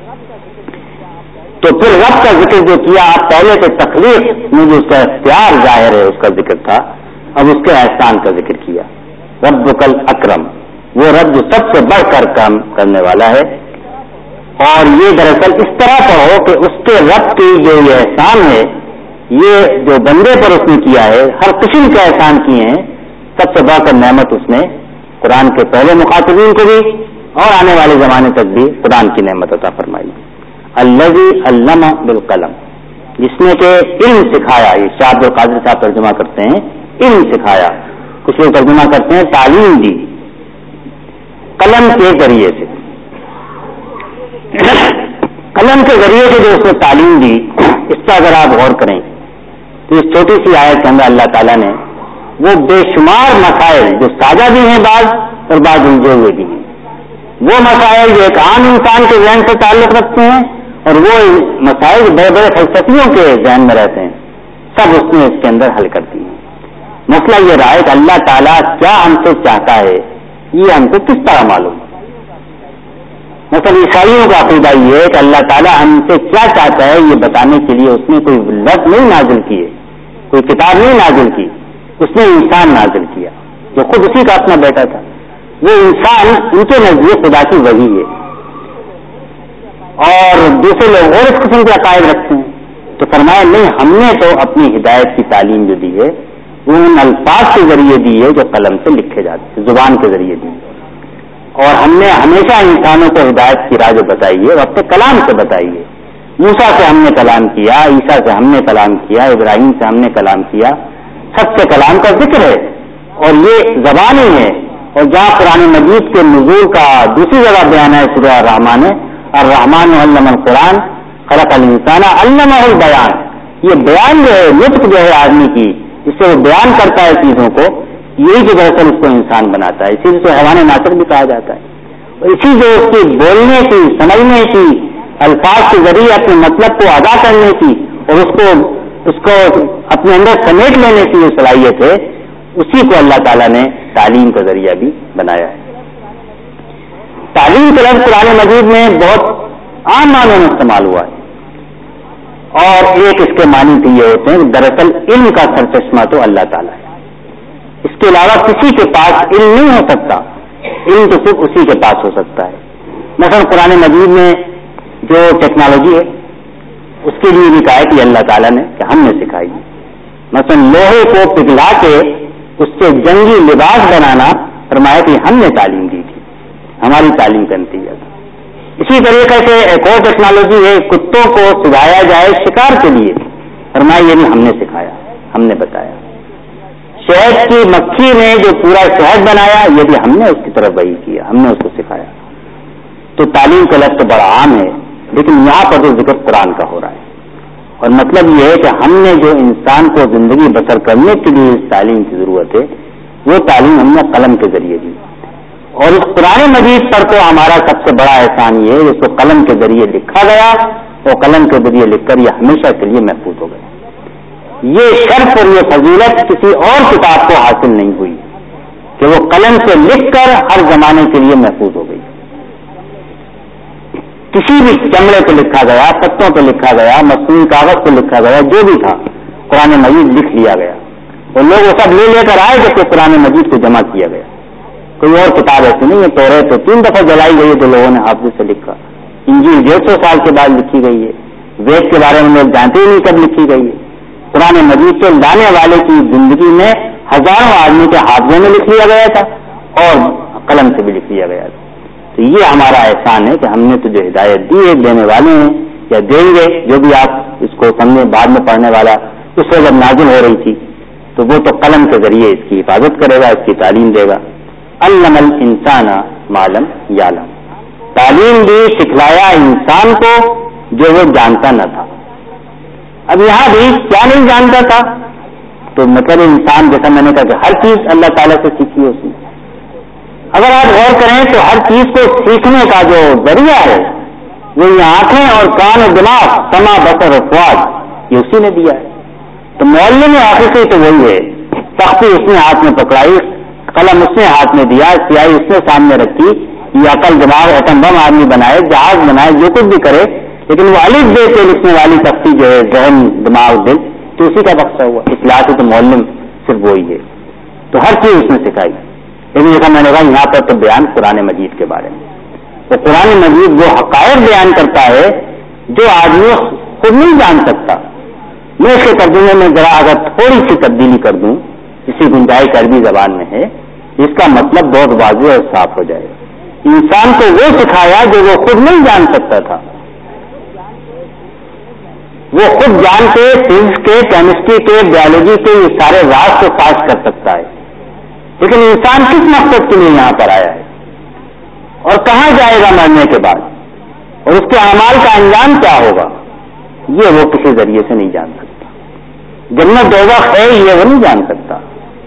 تو پھر رب کا ذکر جو کیا، آپ پہلے سے تخلیق میں جو اس کا اختیار ظاہر ہے اس کا ذکر تھا، اب اس کے احسان کا ذکر کیا. ربک الاکرم، وہ رب جو سب سے بڑھ کر کام کرنے والا ہے. اور یہ دراصل اس طرح پڑھو کہ اس کے رب کی جو یہ احسان ہے، یہ جو بندے پر اس نے کیا ہے، ہر قسم کے احسان کیے ہیں. سب سے بڑھ کر نعمت اس نے قرآن کے پہلے مخاطبین کو بھی اور آنے والے زمانے تک بھی قرآن کی نعمت عطا فرمائی. الذی علم بالقلم، جس نے کہ علم سکھایا. یہ شاہ عبد القادر صاحب ترجمہ کرتے ہیں علم سکھایا، کچھ لوگ ترجمہ کرتے ہیں تعلیم دی، قلم کے ذریعے سے. قلم کے ذریعے سے جو اس نے تعلیم دی، اس کا اگر آپ غور کریں تو اس چھوٹی سی آیت کے اندر اللہ تعالیٰ نے وہ بے شمار مسائل جو سادہ بھی ہیں بعض اور بعض الجھے ہوئے بھی ہیں، وہ مسائل جو ایک عام انسان کے ذہن سے تعلق رکھتے ہیں اور وہ مسائل جو بڑے بڑے فلسفیوں کے ذہن میں رہتے ہیں، سب اس نے اس کے اندر حل کر دی ہیں. مسئلہ یہ رہا ہے کہ اللہ تعالیٰ کیا ہم سے چاہتا ہے یہ ہم کو کس طرح معلوم. مثلا عیسائیوں کا عقیدہ یہ ہے کہ اللہ تعالیٰ ہم سے کیا چاہتا ہے یہ بتانے کے لیے اس نے کوئی لفظ نہیں نازل کیے، کوئی کتاب نہیں نازل کی، اس نے انسان نازل کیا جو خود اسی کا اپنا بیٹا تھا. وہ انسان ان کے نزدیک خدا کی وحی ہے، اور دوسرے لوگ اور اس قسم کے عقائد رکھتے ہیں. تو فرمایا نہیں، ہم نے تو اپنی ہدایت کی تعلیم جو دی ہے وہ ان الفاظ کے ذریعے دی ہے جو قلم سے لکھے جاتے ہیں، زبان کے ذریعے دی ہے. اور ہم نے ہمیشہ انسانوں کو ہدایت کی راہ جو بتائی ہے وہ اپنے کلام سے بتائی ہے. موسیٰ سے ہم نے کلام کیا، عیسیٰ سے ہم نے کلام کیا، ابراہیم سے ہم نے کلام کیا، سب سے کلام کا ذکر ہے اور یہ زبان ہی ہے. اور جہاں قرآن مجید کے نزول کا دوسری جگہ بیان ہے سورہ الرحمن، الرحمن علم القرآن خلق الانسان علمہ البیان. یہ بیان جو ہے، نطق جو ہے آدمی کی، جس سے وہ بیان کرتا ہے چیزوں کو، یہی جو دراصل اس کو انسان بناتا ہے. اسی سے حیوان ناطق بھی کہا جاتا ہے. اسی جو اس کی بولنے کی، سمجھنے کی، الفاظ کے ذریعے اپنے مطلب کو ادا کرنے کی اور اس کو اپنے اندر سمیٹ لینے کی جو صلاحیت ہے، اسی کو اللہ تعالیٰ نے تعلیم کا ذریعہ بھی بنایا ہے. تعلیم کے لفظ قرآن مجید میں بہت عام معنوں میں استعمال ہوا ہے، اور ایک اس کے معنی بھی یہ ہوتے ہیں کہ دراصل علم کا سرچشمہ تو اللہ تعالیٰ ہے. اس کے علاوہ کسی کے پاس علم نہیں ہو سکتا، علم تو صرف اسی کے پاس ہو سکتا ہے. مثلا قرآن مجید میں جو ٹیکنالوجی ہے اس کے لیے بھی کہا ہے کہ اللہ تعالیٰ نے کہ ہم نے سکھائی. مثلا لوہے کو پگھلا کے اس سے جنگی لباس بنانا فرمایا کہ ہم نے تعلیم دی تھی، ہماری تعلیم کا نتیجہ تھا. اسی طریقے سے ایک اور ٹیکنالوجی ہے، کتوں کو سجایا جائے شکار کے لیے، فرمایا یہ بھی ہم نے سکھایا، ہم نے بتایا۔ شہد کی مکھی نے جو پورا شہد بنایا، یہ بھی ہم نے اس کی طرف وحی کیا، ہم نے اس کو سکھایا۔ تو تعلیم کا لفظ تو بڑا عام ہے، لیکن یہاں پر جو ذکر قرآن کا ہو رہا ہے، اور مطلب یہ ہے کہ ہم نے جو انسان کو زندگی بسر کرنے کے لیے اس تعلیم کی ضرورت ہے، وہ تعلیم ہم نے قلم کے ذریعے دی، اور اس قرآن مجید پر تو ہمارا سب سے بڑا احسان یہ ہے، اس کو قلم کے ذریعے لکھا گیا، اور قلم کے ذریعے لکھ کر یہ ہمیشہ کے لیے محفوظ ہو گیا۔ یہ شرف اور یہ فضیلت کسی اور کتاب کو حاصل نہیں ہوئی کہ وہ قلم سے لکھ کر ہر زمانے کے لیے محفوظ ہو گئی۔ کسی بھی چمڑے پہ لکھا گیا، پتوں پہ لکھا گیا، مصنوعی کاغذ پہ لکھا گیا، جو بھی تھا قرآن مجید لکھ لیا گیا، اور لوگ وہ سب لے کر آئے جب کہ قرآن مجید کو جمع کیا گیا۔ کوئی اور کتاب ایسی نہیں ہے، توریت تو 3 دفعہ جلائی گئی ہے جو لوگوں نے حافظ سے لکھا، انجیل 150 سال کے بعد لکھی گئی ہے، وید کے بارے میں لوگ جانتے ہی نہیں کب لکھی گئی ہے۔ قرآن مجید کے لانے والے کی زندگی میں ہزاروں آدمی کے ہاتھوں میں لکھ لیا گیا تھا، اور قلم سے بھی لکھ لیا گیا تھا۔ تو یہ ہمارا احسان ہے کہ ہم نے تو جو ہدایت دی ہے، دینے والے ہیں یا دیں گے، جو بھی آپ اس کو سمجھے بعد میں پڑھنے والا، اس وقت جب نازل ہو رہی تھی تو وہ تو قلم کے ذریعے اس کی حفاظت کرے گا، اس کی تعلیم دے گا۔ علم الانسان ما لم یعلم، تعلیم دی، سکھلایا انسان کو جو وہ جانتا نہ تھا۔ اب یہاں بھی کیا نہیں جانتا تھا، تو مطلب انسان جیسا میں نے کہا کہ ہر چیز اللہ تعالیٰ سے سیکھی ہے اس نے۔ اگر آپ غور کریں تو ہر چیز کو سیکھنے کا جو ذریعہ ہے وہ یہ آنکھیں اور کان اور دماغ، سمع بصر اور فؤاد، یہ اسی نے دیا ہے۔ تو معلم حقیقی تو وہی ہے، تختی اس نے ہاتھ میں پکڑائی، قلم اس نے ہاتھ میں دیا، سیاہی اس نے سامنے رکھی، یہ عقل دماغ ایٹم بم آدمی بنائے، جہاز بنائے، جو کچھ بھی کرے، لیکن وہ الف بے سے لکھنے والی تختی جو ہے ذہن دماغ دل، تو اسی کا بخشا ہوا۔ اخلاص تو معلم صرف وہی ہے۔ تو ہر چیز اس نے سکھائی، لیکن جیسا میں نے کہا یہاں پر تو بیان قرآن مجید کے بارے میں، تو قرآن مجید وہ حقائق بیان کرتا ہے جو آدمی خود نہیں جان سکتا۔ میں اس کے ترجمے میں ذرا اگر تھوڑی سی تبدیلی کر دوں، اسی گنجائش عربی زبان میں ہے، اس کا مطلب بہت واضح اور صاف ہو جائے۔ انسان کو وہ سکھایا جو وہ خود نہیں جان سکتا تھا۔ وہ خود جان کے فزکس کے، کیمسٹری کے، بایولوجی کے یہ سارے راز کو فاش کر سکتا ہے، لیکن انسان کس مقصد کے لیے یہاں پر آیا ہے اور کہاں جائے گا مرنے کے بعد، اور اس کے اعمال کا انجام کیا ہوگا، یہ وہ کسی ذریعے سے نہیں جان سکتا۔ جنت دوزخ ہے یہ وہ نہیں جان سکتا،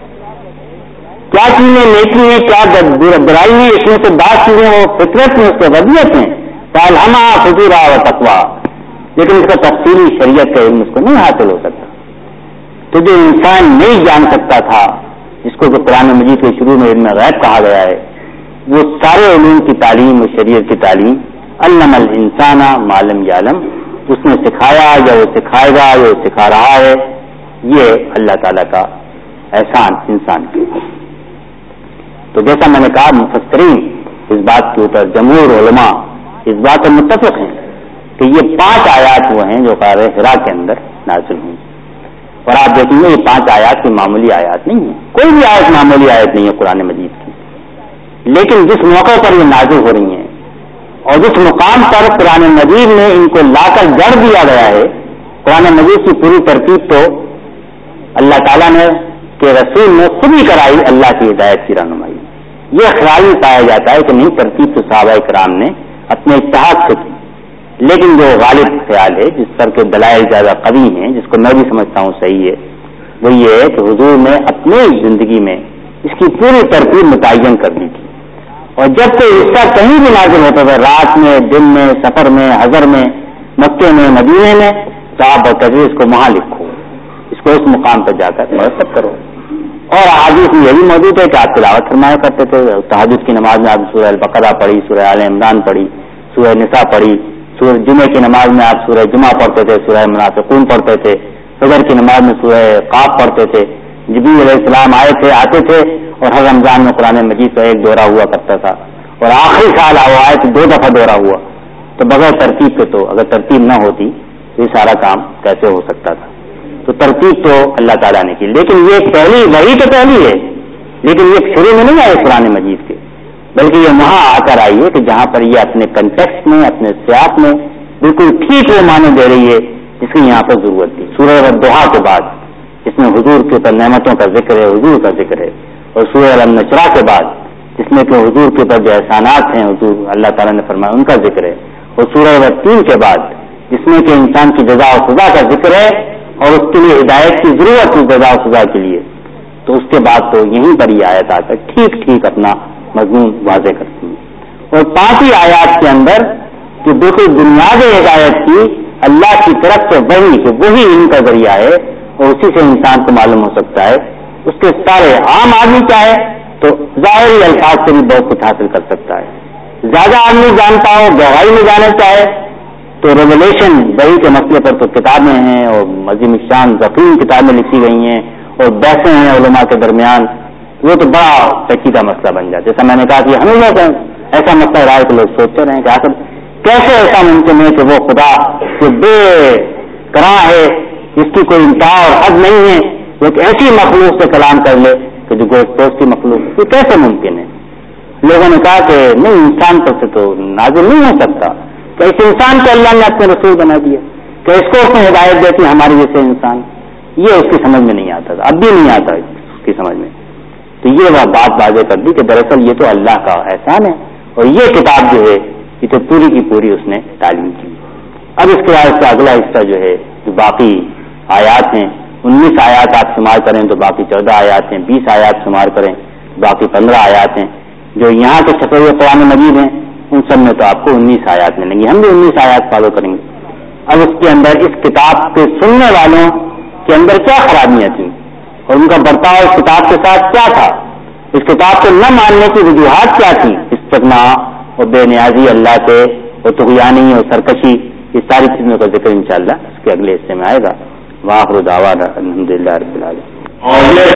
کیا چیزیں نیکی ہیں کیا برائی ہے، اس میں سے بعض چیزیں وہ فطرت میں، اس کے وضعیت میں، فالہمہا فجورہا وتقواہا، لیکن اس کا تفصیلی شریعت کا علم اس کو نہیں حاصل ہو سکتا۔ تو جو انسان نہیں جان سکتا تھا، جس کو کہ قرآن مجید کے شروع میں علم غیب کہا گیا ہے، وہ سارے علوم کی تعلیم اور شریعت کی تعلیم علم الانسان ما لم یعلم، اس نے سکھایا یا وہ سکھائے گا یا وہ سکھا رہا ہے، یہ اللہ تعالیٰ کا احسان انسان کے۔ تو جیسا میں نے کہا مفسرین اس بات کے اوپر، جمہور علماء اس بات پر متفق ہیں کہ یہ 5 آیات وہ ہیں جو غار حرا کے اندر نازل ہوئی، اور آپ دیکھیں گے یہ 5 آیات کی معمولی آیات نہیں ہیں، کوئی بھی آیت معمولی آیت نہیں ہے قرآن مجید کی، لیکن جس موقع پر یہ نازل ہو رہی ہیں اور جس مقام پر قرآن مجید میں ان کو لا کر جڑ دیا گیا ہے، قرآن مجید کی پوری ترتیب تو اللہ تعالیٰ نے کہ رسول نے خود ہی کرائی، اللہ کی ہدایت کی رہنمائی۔ یہ خیال ہی پایا جاتا ہے کہ نہیں، ترتیب تو صحابہ کرام نے اپنے اتحاد سے کی، لیکن جو غالب خیال ہے جس پر کے دلائل زیادہ قوی ہیں، جس کو میں بھی سمجھتا ہوں صحیح ہے، وہ یہ ہے کہ حضور نے اپنی زندگی میں اس کی پوری ترتیب متعین کر دی تھی، اور جب کوئی حصہ کہیں بھی نازل ہوتا تھا، رات میں، دن میں، سفر میں، حضر میں، مکے میں، مدینے میں، تو آپ بتائیے اس کو وہاں لکھو، اس کو اس مقام پر جا کر مرتب کرو۔ اور احادیث میں یہ بھی موجود ہے کہ آپ تلاوت فرمایا کرتے تھے، تہجد کی نماز میں آپ سورہ البقرہ پڑھی، سورہ آل عمران پڑھی، سورہ نساء پڑھی، سورہ جمعہ کی نماز میں آپ سورہ جمعہ پڑھتے تھے، سورہ منافقون پڑھتے تھے، فجر کی نماز میں سورہ قاف پڑھتے تھے، جبریل علیہ السلام آتے تھے اور ہر رمضان میں قرآن مجید کا 1 دورہ ہوا کرتا تھا، اور آخری سال وہ آئے تو 2 دفعہ دورہ ہوا۔ تو بغیر ترتیب کے، تو اگر ترتیب نہ ہوتی تو یہ سارا کام کیسے ہو سکتا تھا؟ تو ترتیب تو اللہ تعالیٰ نے کی، لیکن یہ پہلی وہی تو پہلی ہے، لیکن یہ شروع میں نہیں آئے قرآن مجید کے، بلکہ یہ وہاں آ کر آئی ہے کہ جہاں پر یہ اپنے کنٹیکسٹ میں، اپنے سیاق میں بالکل ٹھیک وہ معنی دے رہی ہے جس کی یہاں پر ضرورت تھی. سورہ والضحیٰ کے بعد جس میں حضور کے اوپر نعمتوں کا ذکر ہے، حضور کا ذکر ہے، اور سورہ النشرہ کے بعد جس میں کہ حضور کے اوپر جو احسانات ہیں حضور اللہ تعالیٰ نے فرمایا ان کا ذکر ہے، اور سورہ والتین کے بعد جس میں کہ انسان کی جزا و سزا کا ذکر ہے اور اس کے لیے ہدایت کی ضرورت ہے جزا و سزا کے لیے، تو اس کے بعد تو یہیں پر یہ آیت آ کر ٹھیک ٹھیک اپنا مضمون واضح کرتی ہے. اور 5 ہی آیات کے اندر جو بالکل بنیاد ہدایت کی اللہ کی طرف سے وہی کہ وہی علم کا ذریعہ ہے اور اسی سے انسان کو معلوم ہو سکتا ہے. اس کے سارے عام آدمی چاہے تو ظاہری الفاظ سے بھی بہت کچھ حاصل کر سکتا ہے. زیادہ آدمی جانتا ہو، گہرائی میں جانا چاہے تو ریولیشن وحی کے مسئلے پر تو کتابیں ہیں اور عظیم الشان ضخیم کتابیں لکھی گئی ہیں اور بحثیں ہیں علماء کے درمیان، وہ تو بڑا پیچیدہ مسئلہ بن جاتا ہے. جیسا میں نے کہا کہ ہم لوگ ایسا مسئلہ رائے کے لوگ سوچتے رہے کہ آخر کیسے ایسا ممکن ہے کہ وہ خدا جو بے قرار ہے، جس کی کوئی انتہا اور حد نہیں ہے، وہ ایک ایسی مخلوق سے کلام کر لے کہ جو گوشت پوش کی مخلوق، یہ کیسے ممکن ہے؟ لوگوں نے کہا کہ نہیں، انسان پر سے تو نازل نہیں ہو سکتا، کہ اس انسان کو اللہ نے اپنے رسول بنا دیا، کہ اس کو اس نے ہدایت دیتی ہمارے جیسے انسان. یہ اس کی سمجھ میں نہیں آتا تھا، اب بھی نہیں آتا اس کی سمجھ میں. تو یہ وہ بات واضح کر دی کہ دراصل یہ تو اللہ کا احسان ہے اور یہ کتاب جو ہے یہ تو پوری کی پوری اس نے تعلیم کی. اب اس کے بعد اس کا اگلا حصہ جو ہے جو باقی آیات ہیں، 19 آیات آپ شمار کریں تو باقی 14 آیات ہیں، 20 آیات شمار کریں باقی 15 آیات ہیں. جو یہاں کے چھپے ہوئے قرآن مجید ہیں ان سب میں تو آپ کو 19 آیات ملیں گی. ہم بھی 19 آیات فالو کریں گے. اب اس کے اندر اس کتاب کے سننے والوں کے اندر کیا خرابیاں تھیں اور ان کا برتاؤ اس کتاب کے ساتھ کیا تھا، اس کتاب کو نہ ماننے کی وجوہات کیا تھی، استغنا اور بے نیازی اللہ سے اور طغیانی اور سرکشی، یہ ساری چیزوں کا ذکر انشاءاللہ اس کے اگلے حصے میں آئے گا. وآخر دعوانا الحمدللہ رب العالمین.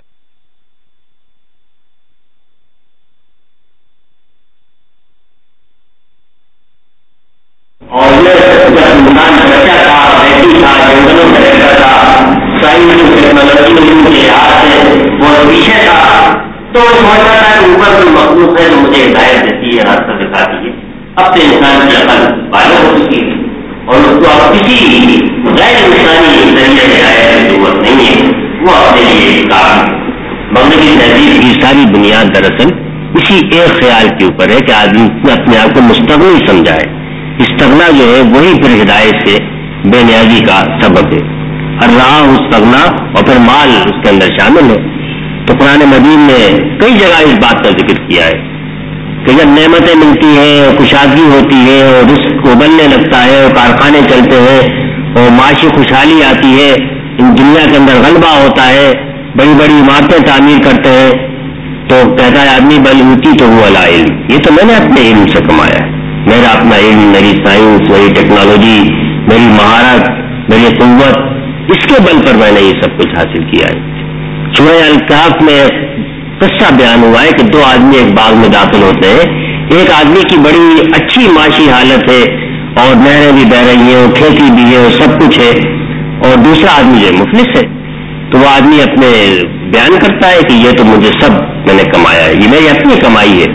اور جب انسان بچہ تھا، بیٹی تھا، جنگلوں میں رہتا تھا، سائنس ٹیکنالوجی کے لحاظ سے وہ پیچھے تھا، تو سوچتا تھا کہ اوپر کوئی مخلوق ہے جو مجھے ہدایت دیتی ہے، راستہ دکھاتی ہے. اب تو انسان کی عقل بالغ ہو چکی ہے اور اس کو اب کسی غیر انسانی ذریعے ہدایت کی ضرورت نہیں ہے، وہ اپنے لیے کام ہے. مغربی تہذیب کی ساری بنیاد دراصل اسی ایک خیال کے اوپر ہے کہ آدمی اپنے آپ کو مستغنی سمجھائے. استغنا جو ہے وہی پھر ہدایت سے بے نیازی کا سبب ہے. اور رہا استغنا اور پھر مال اس کے اندر شامل ہے. تو قرآن مجید نے کئی جگہ اس بات کا ذکر کیا ہے کہ جب نعمتیں ملتی ہیں اور کشادگی ہوتی ہے اور رزق ابلنے لگتا ہے اور کارخانے چلتے ہیں اور معاشی خوشحالی آتی ہے، ان دنیا کے اندر غلبہ ہوتا ہے، بڑی بڑی عمارتیں تعمیر کرتے ہیں، تو کہتا ہے آدمی بل اوتی تو ہوا لا علم، یہ تو میں نے اپنے علم سے کمایا ہے، میرا اپنا علم، میری سائنس، میری ٹیکنالوجی، میری مہارت، میری قوت، اس کے بل پر میں نے یہ سب کچھ حاصل کیا ہے. سورہ الکہف میں قصہ بیان ہوا ہے کہ 2 آدمی ایک باغ میں داخل ہوتے ہیں. ایک آدمی کی بڑی اچھی معاشی حالت ہے اور نہریں بھی بہ رہی ہیں اور کھیتی بھی ہے اور سب کچھ ہے، اور دوسرا آدمی جو مفلس ہے. تو وہ آدمی اپنے بیان کرتا ہے کہ یہ تو مجھے سب میں نے کمایا ہے، یہ میری اپنی کمائی ہے.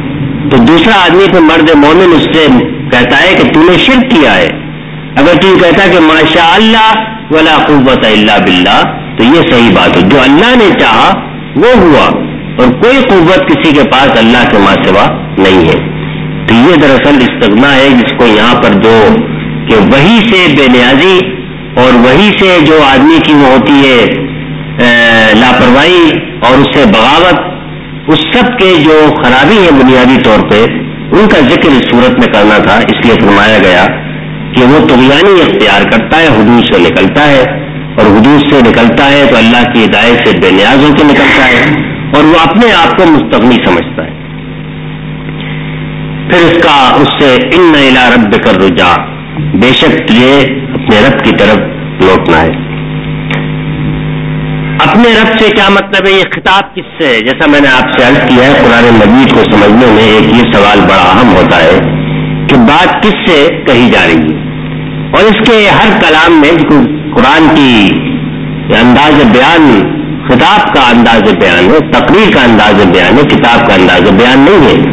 تو دوسرا آدمی پھر مرد مومن اس سے کہتا ہے کہ تو نے شرک کیا ہے. اگر تو کہتا کہ ماشاء اللہ ولا قوت الا باللہ تو یہ صحیح بات ہے، جو اللہ نے چاہا وہ ہوا اور کوئی قوت کسی کے پاس اللہ کے ماں سوا نہیں ہے. تو یہ دراصل استغنا ہے جس کو یہاں پر جو کہ وہی سے بے نیازی اور وہی سے جو آدمی کی وہ ہوتی ہے لاپرواہی اور اس سے بغاوت، اس سب کے جو خرابی ہے بنیادی طور پہ ان کا ذکر اس صورت میں کرنا تھا. اس لیے فرمایا گیا کہ وہ طغیانی اختیار کرتا ہے، حدود سے نکلتا ہے، اور حدود سے نکلتا ہے تو اللہ کی ہدایت سے بے نیاز ہو کے نکلتا ہے اور وہ اپنے آپ کو مستغنی سمجھتا ہے. پھر اس سے ان الی ربک الرجاء، بے شک تجھے اپنے رب کی طرف لوٹنا ہے. اپنے رب سے کیا مطلب ہے؟ یہ خطاب کس سے ہے؟ جیسا میں نے آپ سے عرض کیا ہے، قرآن مجید کو سمجھنے میں ایک یہ سوال بڑا اہم ہوتا ہے کہ بات کس سے کہی جا رہی ہے. اور اس کے ہر کلام میں قرآن کی انداز بیان خطاب کا انداز بیان ہے، تقریر کا انداز بیان ہے، کتاب کا انداز بیان نہیں ہے.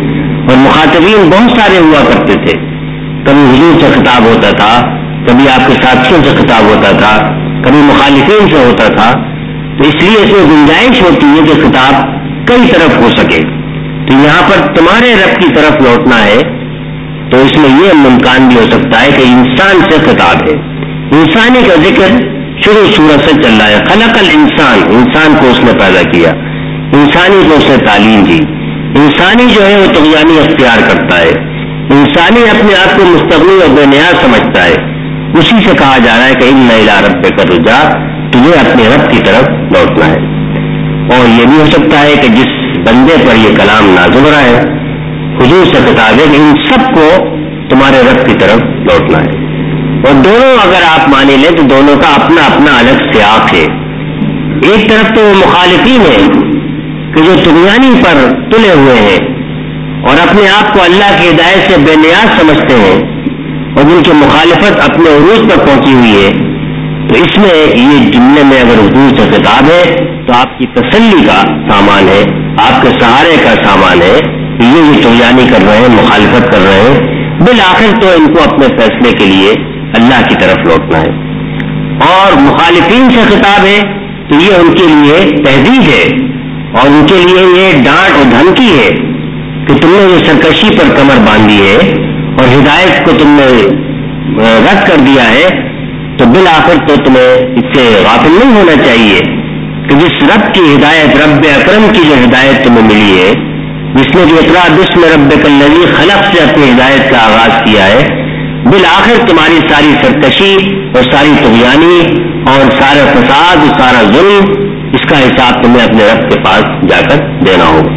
اور مخاطبین بہت سارے ہوا کرتے تھے. کبھی حضور سے خطاب ہوتا تھا, کبھی آپ کے ساتھیوں سے خطاب ہوتا تھا, کبھی مخالفین سے ہوتا تھا. تو اس لیے اس میں گنجائش ہوتی ہے کہ خطاب کئی طرف ہو سکے. تو یہاں پر تمہارے رب کی طرف لوٹنا ہے, تو اس میں یہ ممکن بھی ہو سکتا ہے کہ انسان سے خطاب ہے. انسانی کا ذکر شروع سورت سے چل رہا ہے. خلق الانسان, انسان کو اس نے پیدا کیا, انسانی کو اس نے تعلیم دی. انسانی جو ہے وہ طغیانی اختیار کرتا ہے, انسانی اپنے آپ کو مستغنی اور بے نیاز سمجھتا ہے. اسی سے کہا جا رہا ہے کہ ان الی ربک الرجع, تجھے اپنے رب کی طرف لوٹنا ہے. اور یہ بھی ہو سکتا ہے کہ جس بندے پر یہ کلام نازل ہو رہا ہے حضور سے خطاب ہے کہ ان سب کو تمہارے رب کی طرف لوٹنا ہے. اور دونوں اگر آپ مانے لیں تو دونوں کا اپنا اپنا الگ سیاق ہے. ایک طرف تو وہ مخالفین ہیں کہ جو طغیانی پر تلے ہوئے ہیں اور اپنے آپ کو اللہ کی ہدایت سے بے نیاز سمجھتے ہیں, اور جن کی مخالفت اپنے عروج پر پہنچی ہوئی ہے. تو اس میں یہ جملے میں اگر حضور سے خطاب ہے تو آپ کی تسلی کا سامان ہے, آپ کے سہارے کا سامان ہے. یہ طغیانی کر رہے ہیں, مخالفت کر رہے ہیں, بالآخر تو ان کو اپنے فیصلے کے لیے اللہ کی طرف لوٹنا ہے. اور مخالفین سے خطاب ہے تو یہ ان کے لیے تہدید ہے اور ان کے لیے یہ ڈانٹ اور دھمکی ہے کہ تم نے یہ سرکشی پر کمر باندھی ہے اور ہدایت کو تم نے رد کر دیا ہے, تو بالآخر تو تمہیں اس سے غافل نہیں ہونا چاہیے کہ جس رب کی ہدایت, رب اکرم کی جو ہدایت تمہیں ملی ہے, جس نے جو اقرا بسم ربک الذی خلق سے اپنی ہدایت کا آغاز کیا ہے, بالآخر تمہاری ساری سرکشی اور ساری طغیانی اور سارا فساد اور سارا ظلم, اس کا حساب تمہیں اپنے رب کے پاس جا کر دینا ہوگا.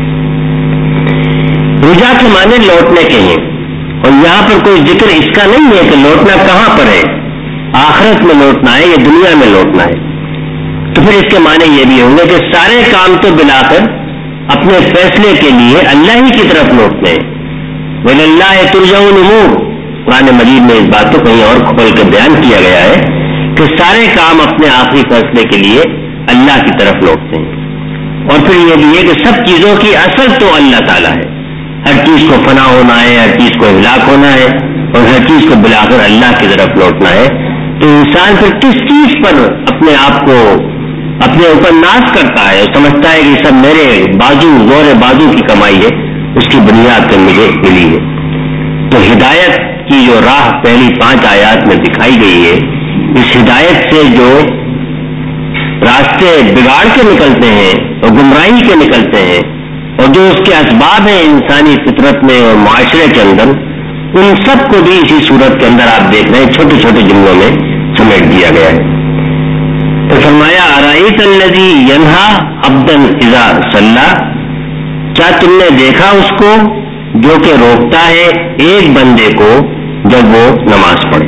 رجوع کے معنی لوٹنے کے ہیں, اور یہاں پر کوئی ذکر اس کا نہیں ہے کہ لوٹنا کہاں پر ہے, آخرت میں لوٹنا ہے یا دنیا میں لوٹنا ہے. تو پھر اس کے معنی یہ بھی ہوں گے کہ سارے کام تو بلاکر اپنے فیصلے کے لیے اللہ ہی کی طرف لوٹنے ہیں. وَإِلَى تُرْجَعُ الْأُمُورُ, قرآن مجید میں اس بات کو کہیں اور کھول کے بیان کیا گیا ہے کہ سارے کام اپنے آخری فیصلے کے لیے اللہ کی طرف لوٹتے ہیں. اور پھر یہ بھی ہے کہ سب چیزوں کی اصل تو اللہ تعالیٰ ہے. ہر چیز کو فنا ہونا ہے, ہر چیز کو ہلاک ہونا ہے, اور ہر چیز کو بلا کر اللہ کی طرف لوٹنا ہے. تو انسان پھر کس چیز پر اپنے آپ کو اپنے اوپر ناز کرتا ہے, سمجھتا ہے کہ سب میرے بازو زور بازو کی کمائی ہے, اس کی بنیاد پہ مجھے ملی ہے. تو ہدایت کی جو راہ پہلی 5 آیات میں دکھائی گئی ہے, اس ہدایت سے جو راستے بگاڑ کے نکلتے ہیں اور گمراہی کے نکلتے ہیں, اور جو اس کے اسباب ہیں انسانی فطرت میں اور معاشرے کے اندر, ان سب کو بھی اسی صورت کے اندر آپ دیکھ رہے ہیں چھوٹے چھوٹے جملوں میں سمیٹ دیا گیا ہے. تو فرمایا ارائیت الذی ینہا عبدا اذا صلی, کیا تم نے دیکھا اس کو جو کہ روکتا ہے ایک بندے کو جب وہ نماز پڑھے.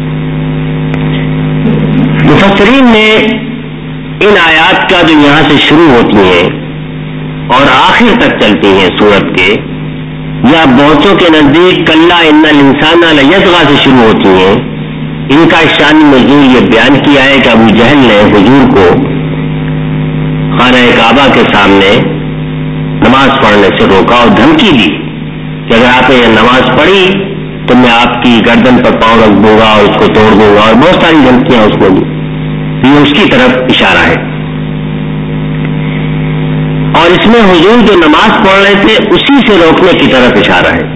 مفسرین نے ان آیات کا جو یہاں سے شروع ہوتی ہیں اور آخر تک چلتی ہیں سورت کے, یا بہتوں کے نزدیک کلا ان الانسان لیطغی سے شروع ہوتی ہیں, ان کا شان نزول یہ بیان کیا ہے کہ ابو جہل نے حضور کو خانہ کعبہ کے سامنے نماز پڑھنے سے روکا اور دھمکی دی کہ اگر آپ نے یہ نماز پڑھی تو میں آپ کی گردن پر پاؤں رکھ دوں گا اور اس کو توڑ دوں گا, اور بہت ساری دھمکیاں اس کو دی. یہ اس کی طرف اشارہ ہے. اور اس میں حضور جو نماز پڑھ رہے تھے اسی سے روکنے کی طرف اشارہ ہے.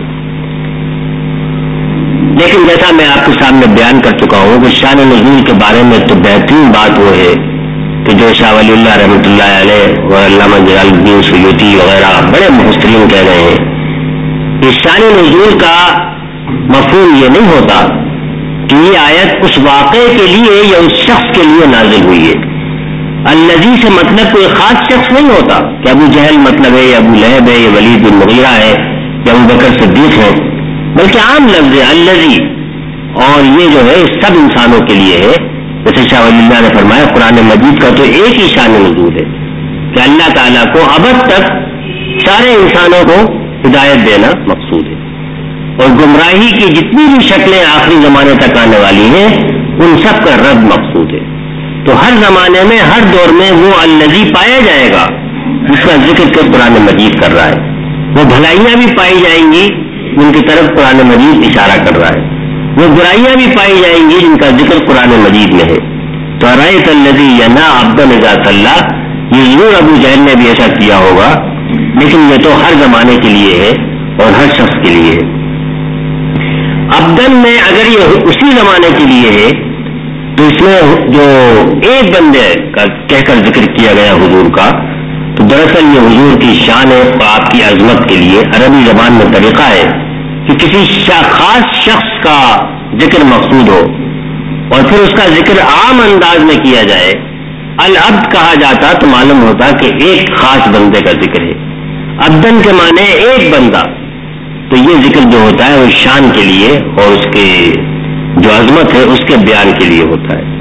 لیکن جیسا میں آپ کے سامنے بیان کر چکا ہوں کہ شان نزول کے بارے میں تو بہترین بات وہ ہے کہ جو شاہ ولی اللہ رحمۃ اللہ علیہ اور علامہ جلال الدین سیوطی وغیرہ بڑے مفسرین کہہ رہے ہیں, اس شان نزول کا مفہوم یہ نہیں ہوتا کہ یہ آیت اس واقعے کے لیے یا اس شخص کے لیے نازل ہوئی ہے. الذی سے مطلب کوئی خاص شخص نہیں ہوتا کہ ابو جہل مطلب ہے, یا ابو لہب ہے, یا ولید بن مغیرہ ہے, یا ابو بکر صدیق ہے, بلکہ عام لفظ ہے الذی, اور یہ جو ہے سب انسانوں کے لیے ہے. جیسے شاہ ولی اللہ نے فرمایا قرآن مجید کا تو ایک ہی شان نزول ہے کہ اللہ تعالیٰ کو ابد تک سارے انسانوں کو ہدایت دینا مقصود ہے, اور گمراہی کی جتنی بھی شکلیں آخری زمانے تک آنے والی ہیں ان سب کا رد مقصود ہے. تو ہر زمانے میں ہر دور میں وہ الذی پایا جائے گا جس کا ذکر کے قرآن مجید کر رہا ہے. وہ بھلائیاں بھی پائی جائیں گی جن کی طرف قرآن مجید اشارہ کر رہا ہے، وہ برائیاں بھی پائی جائیں گی جن کا ذکر قرآن مجید میں ہے. تو ارأیت الذی ینہی عبدا اذا صلی، یہ ضرور ابو جہل نے بھی ایسا کیا ہوگا، لیکن یہ تو ہر زمانے کے لیے ہے اور ہر شخص کے لیے ہے. عبدن میں اگر یہ اسی زمانے کے لیے ہے تو اس میں جو ایک بندے کا کہہ کر ذکر کیا گیا حضور کا، تو دراصل یہ حضور کی شان ہے اور آپ کی عظمت کے لیے عربی زبان میں طریقہ ہے کہ کسی خاص شخص کا ذکر مقصود ہو اور پھر اس کا ذکر عام انداز میں کیا جائے. العبد کہا جاتا تو معلوم ہوتا کہ ایک خاص بندے کا ذکر ہے. عبدن کے معنی ایک بندہ، تو یہ ذکر جو ہوتا ہے وہ شان کے لیے اور اس کے جو عظمت ہے اس کے بیان کے لیے ہوتا ہے.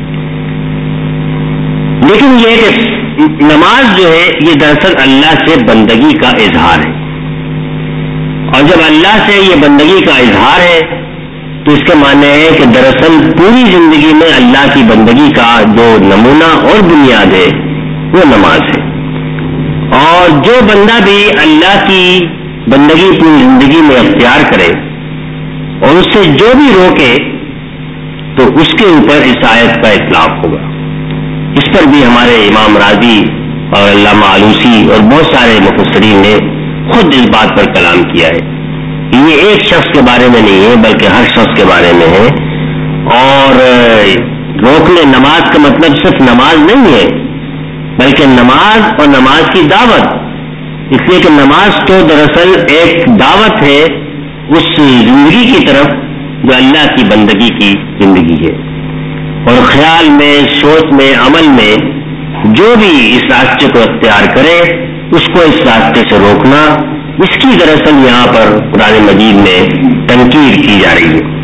لیکن یہ کہ نماز جو ہے یہ دراصل اللہ سے بندگی کا اظہار ہے، اور جب اللہ سے یہ بندگی کا اظہار ہے تو اس کے معنی ہے کہ دراصل پوری زندگی میں اللہ کی بندگی کا جو نمونہ اور بنیاد ہے وہ نماز ہے. اور جو بندہ بھی اللہ کی بندگی پوری زندگی میں اختیار کرے اور اس سے جو بھی روکے تو اس کے اوپر اس آیت کا اطلاق ہوگا. اس پر بھی ہمارے امام راضی اور علامہ آلوسی اور بہت سارے مفسرین نے خود اس بات پر کلام کیا ہے. یہ ایک شخص کے بارے میں نہیں ہے بلکہ ہر شخص کے بارے میں ہے. اور روکنے نماز کا مطلب صرف نماز نہیں ہے بلکہ نماز اور نماز کی دعوت، اس لیے کہ نماز تو دراصل ایک دعوت ہے اس زندگی کی طرف جو اللہ کی بندگی کی زندگی ہے. اور خیال میں، سوچ میں، عمل میں جو بھی اس راستے کو اختیار کرے اس کو اس راستے سے روکنا، اس کی دراصل یہاں پر قرآن مجید میں تنقید کی جا رہی ہے.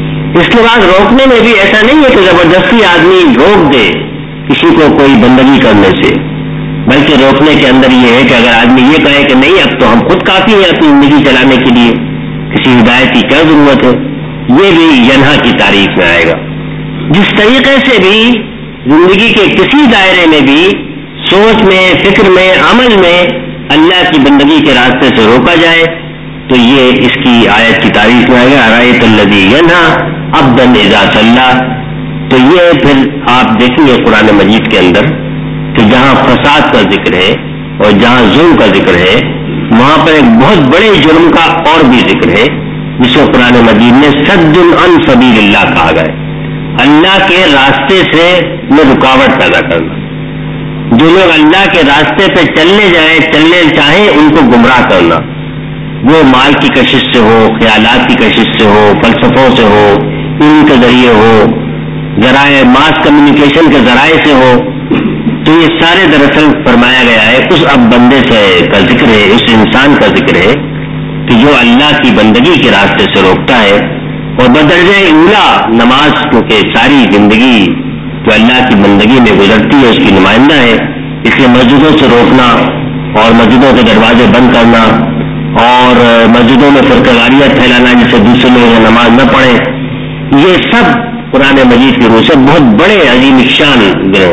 اس کے بعد روکنے میں بھی ایسا نہیں ہے کہ زبردستی آدمی روک دے کسی کو کوئی بندگی کرنے سے، بلکہ روکنے کے اندر یہ ہے کہ اگر آدمی یہ کہے کہ نہیں اب تو ہم خود کافی ہیں اپنی زندگی چلانے کے لیے، کسی ہدایت کی کیا ضرورت ہے، یہ بھی ینہا کی تعریف میں آئے گا. جس طریقے سے بھی زندگی کے کسی دائرے میں بھی سوچ میں، فکر میں، عمل میں اللہ کی بندگی کے راستے سے روکا جائے تو یہ اس کی آیت کی تعریف میں آئے گا. ارأیت الذی ینہی عبدا اذا صلی. تو یہ پھر آپ دیکھیں گے قرآن مجید کے اندر کہ جہاں فساد کا ذکر ہے اور جہاں ظلم کا ذکر ہے وہاں پر ایک بہت بڑے جرم کا اور بھی ذکر ہے جس کو قرآن مجید میں صد عن سبیل اللہ کہا گیا ہے. اللہ کے راستے سے میں رکاوٹ پیدا کرنا. جو لوگ اللہ کے راستے پہ چلنے چاہیں ان کو گمراہ کرنا، وہ مال کی کشش سے ہو، خیالات کی کشش سے ہو، فلسفوں سے ہو، علم کے ذریعے ہو، ذرائع ماس کمیونیکیشن کے ذرائع سے ہو. تو یہ سارے دراصل فرمایا گیا ہے اس اب بندے سے کا ذکر ہے، اس انسان کا ذکر ہے کہ جو اللہ کی بندگی کے راستے سے روکتا ہے. اور بدرجہ اولا نماز، کیونکہ ساری زندگی جو اللہ کی بندگی میں گزرتی ہے اس کی نمائندہ ہے، اس لیے مسجدوں سے روکنا اور مسجدوں کے دروازے بند کرنا اور مسجدوں میں فرقہ پھیلانا جس سے دوسرے لوگ نماز نہ پڑھیں، یہ سب قرآن مجید کی روح سے بہت بڑے عظیم شان گئے.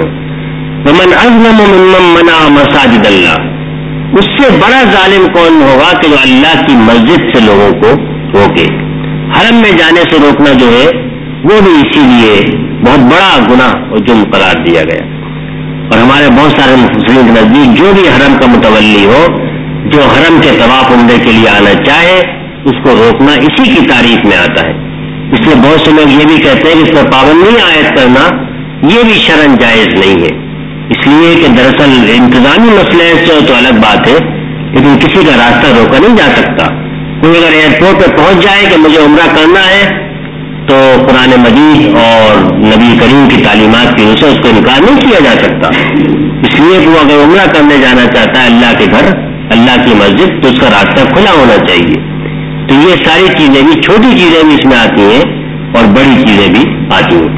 ومن اظلم ممن منع مساجد اللہ، اس سے بڑا ظالم کون ہوگا کہ جو اللہ کی مسجد سے لوگوں کو روکے. حرم میں جانے سے روکنا جو ہے وہ بھی اسی لیے بہت بڑا گناہ اور جرم قرار دیا گیا. اور ہمارے بہت سارے مفسرین کے نزدیک جو بھی حرم کا متولی ہو، جو حرم کے طواف عمرے کے لیے آنا چاہے، اس کو روکنا اسی کی تعریف میں آتا ہے. اس لیے بہت سے لوگ یہ بھی کہتے ہیں کہ اس پر پابندی عائد کرنا یہ بھی شرعاً جائز نہیں ہے، اس لیے کہ دراصل انتظامی مسئلے سے تو الگ بات ہے، لیکن کسی کا راستہ روکا نہیں جا سکتا. کوئی اگر ایئرپورٹ پہ پہنچ جائے کہ مجھے عمرہ کرنا ہے تو قرآن مجید اور نبی کریم کی تعلیمات کی وجہ سے اس کو انکار نہیں کیا جا سکتا. اس لیے کہ وہ اگر عمرہ کرنے جانا چاہتا ہے اللہ کے گھر، اللہ کی مسجد، تو اس کا راستہ کھلا ہونا چاہیے. تو یہ ساری چیزیں بھی، چھوٹی چیزیں بھی اس میں آتی ہیں اور بڑی چیزیں بھی آتی ہیں.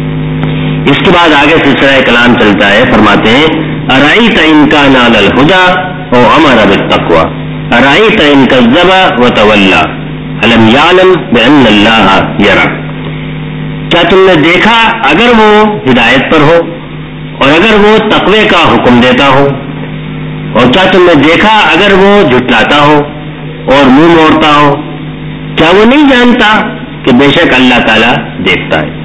اس کے بعد آگے سلسلہ کلام چلتا ہے. فرماتے ہیں ارأیت ان کان علی الہدی او امر بالتقوی ارأیت ان کذب وتولی الم یعلم بان اللہ یری. کیا تم نے دیکھا اگر وہ ہدایت پر ہو اور اگر وہ تقوی کا حکم دیتا ہو، اور کیا تم نے دیکھا اگر وہ جھٹلاتا ہو اور منہ موڑتا ہو؟ کیا وہ نہیں جانتا کہ بے شک اللہ تعالیٰ دیکھتا ہے؟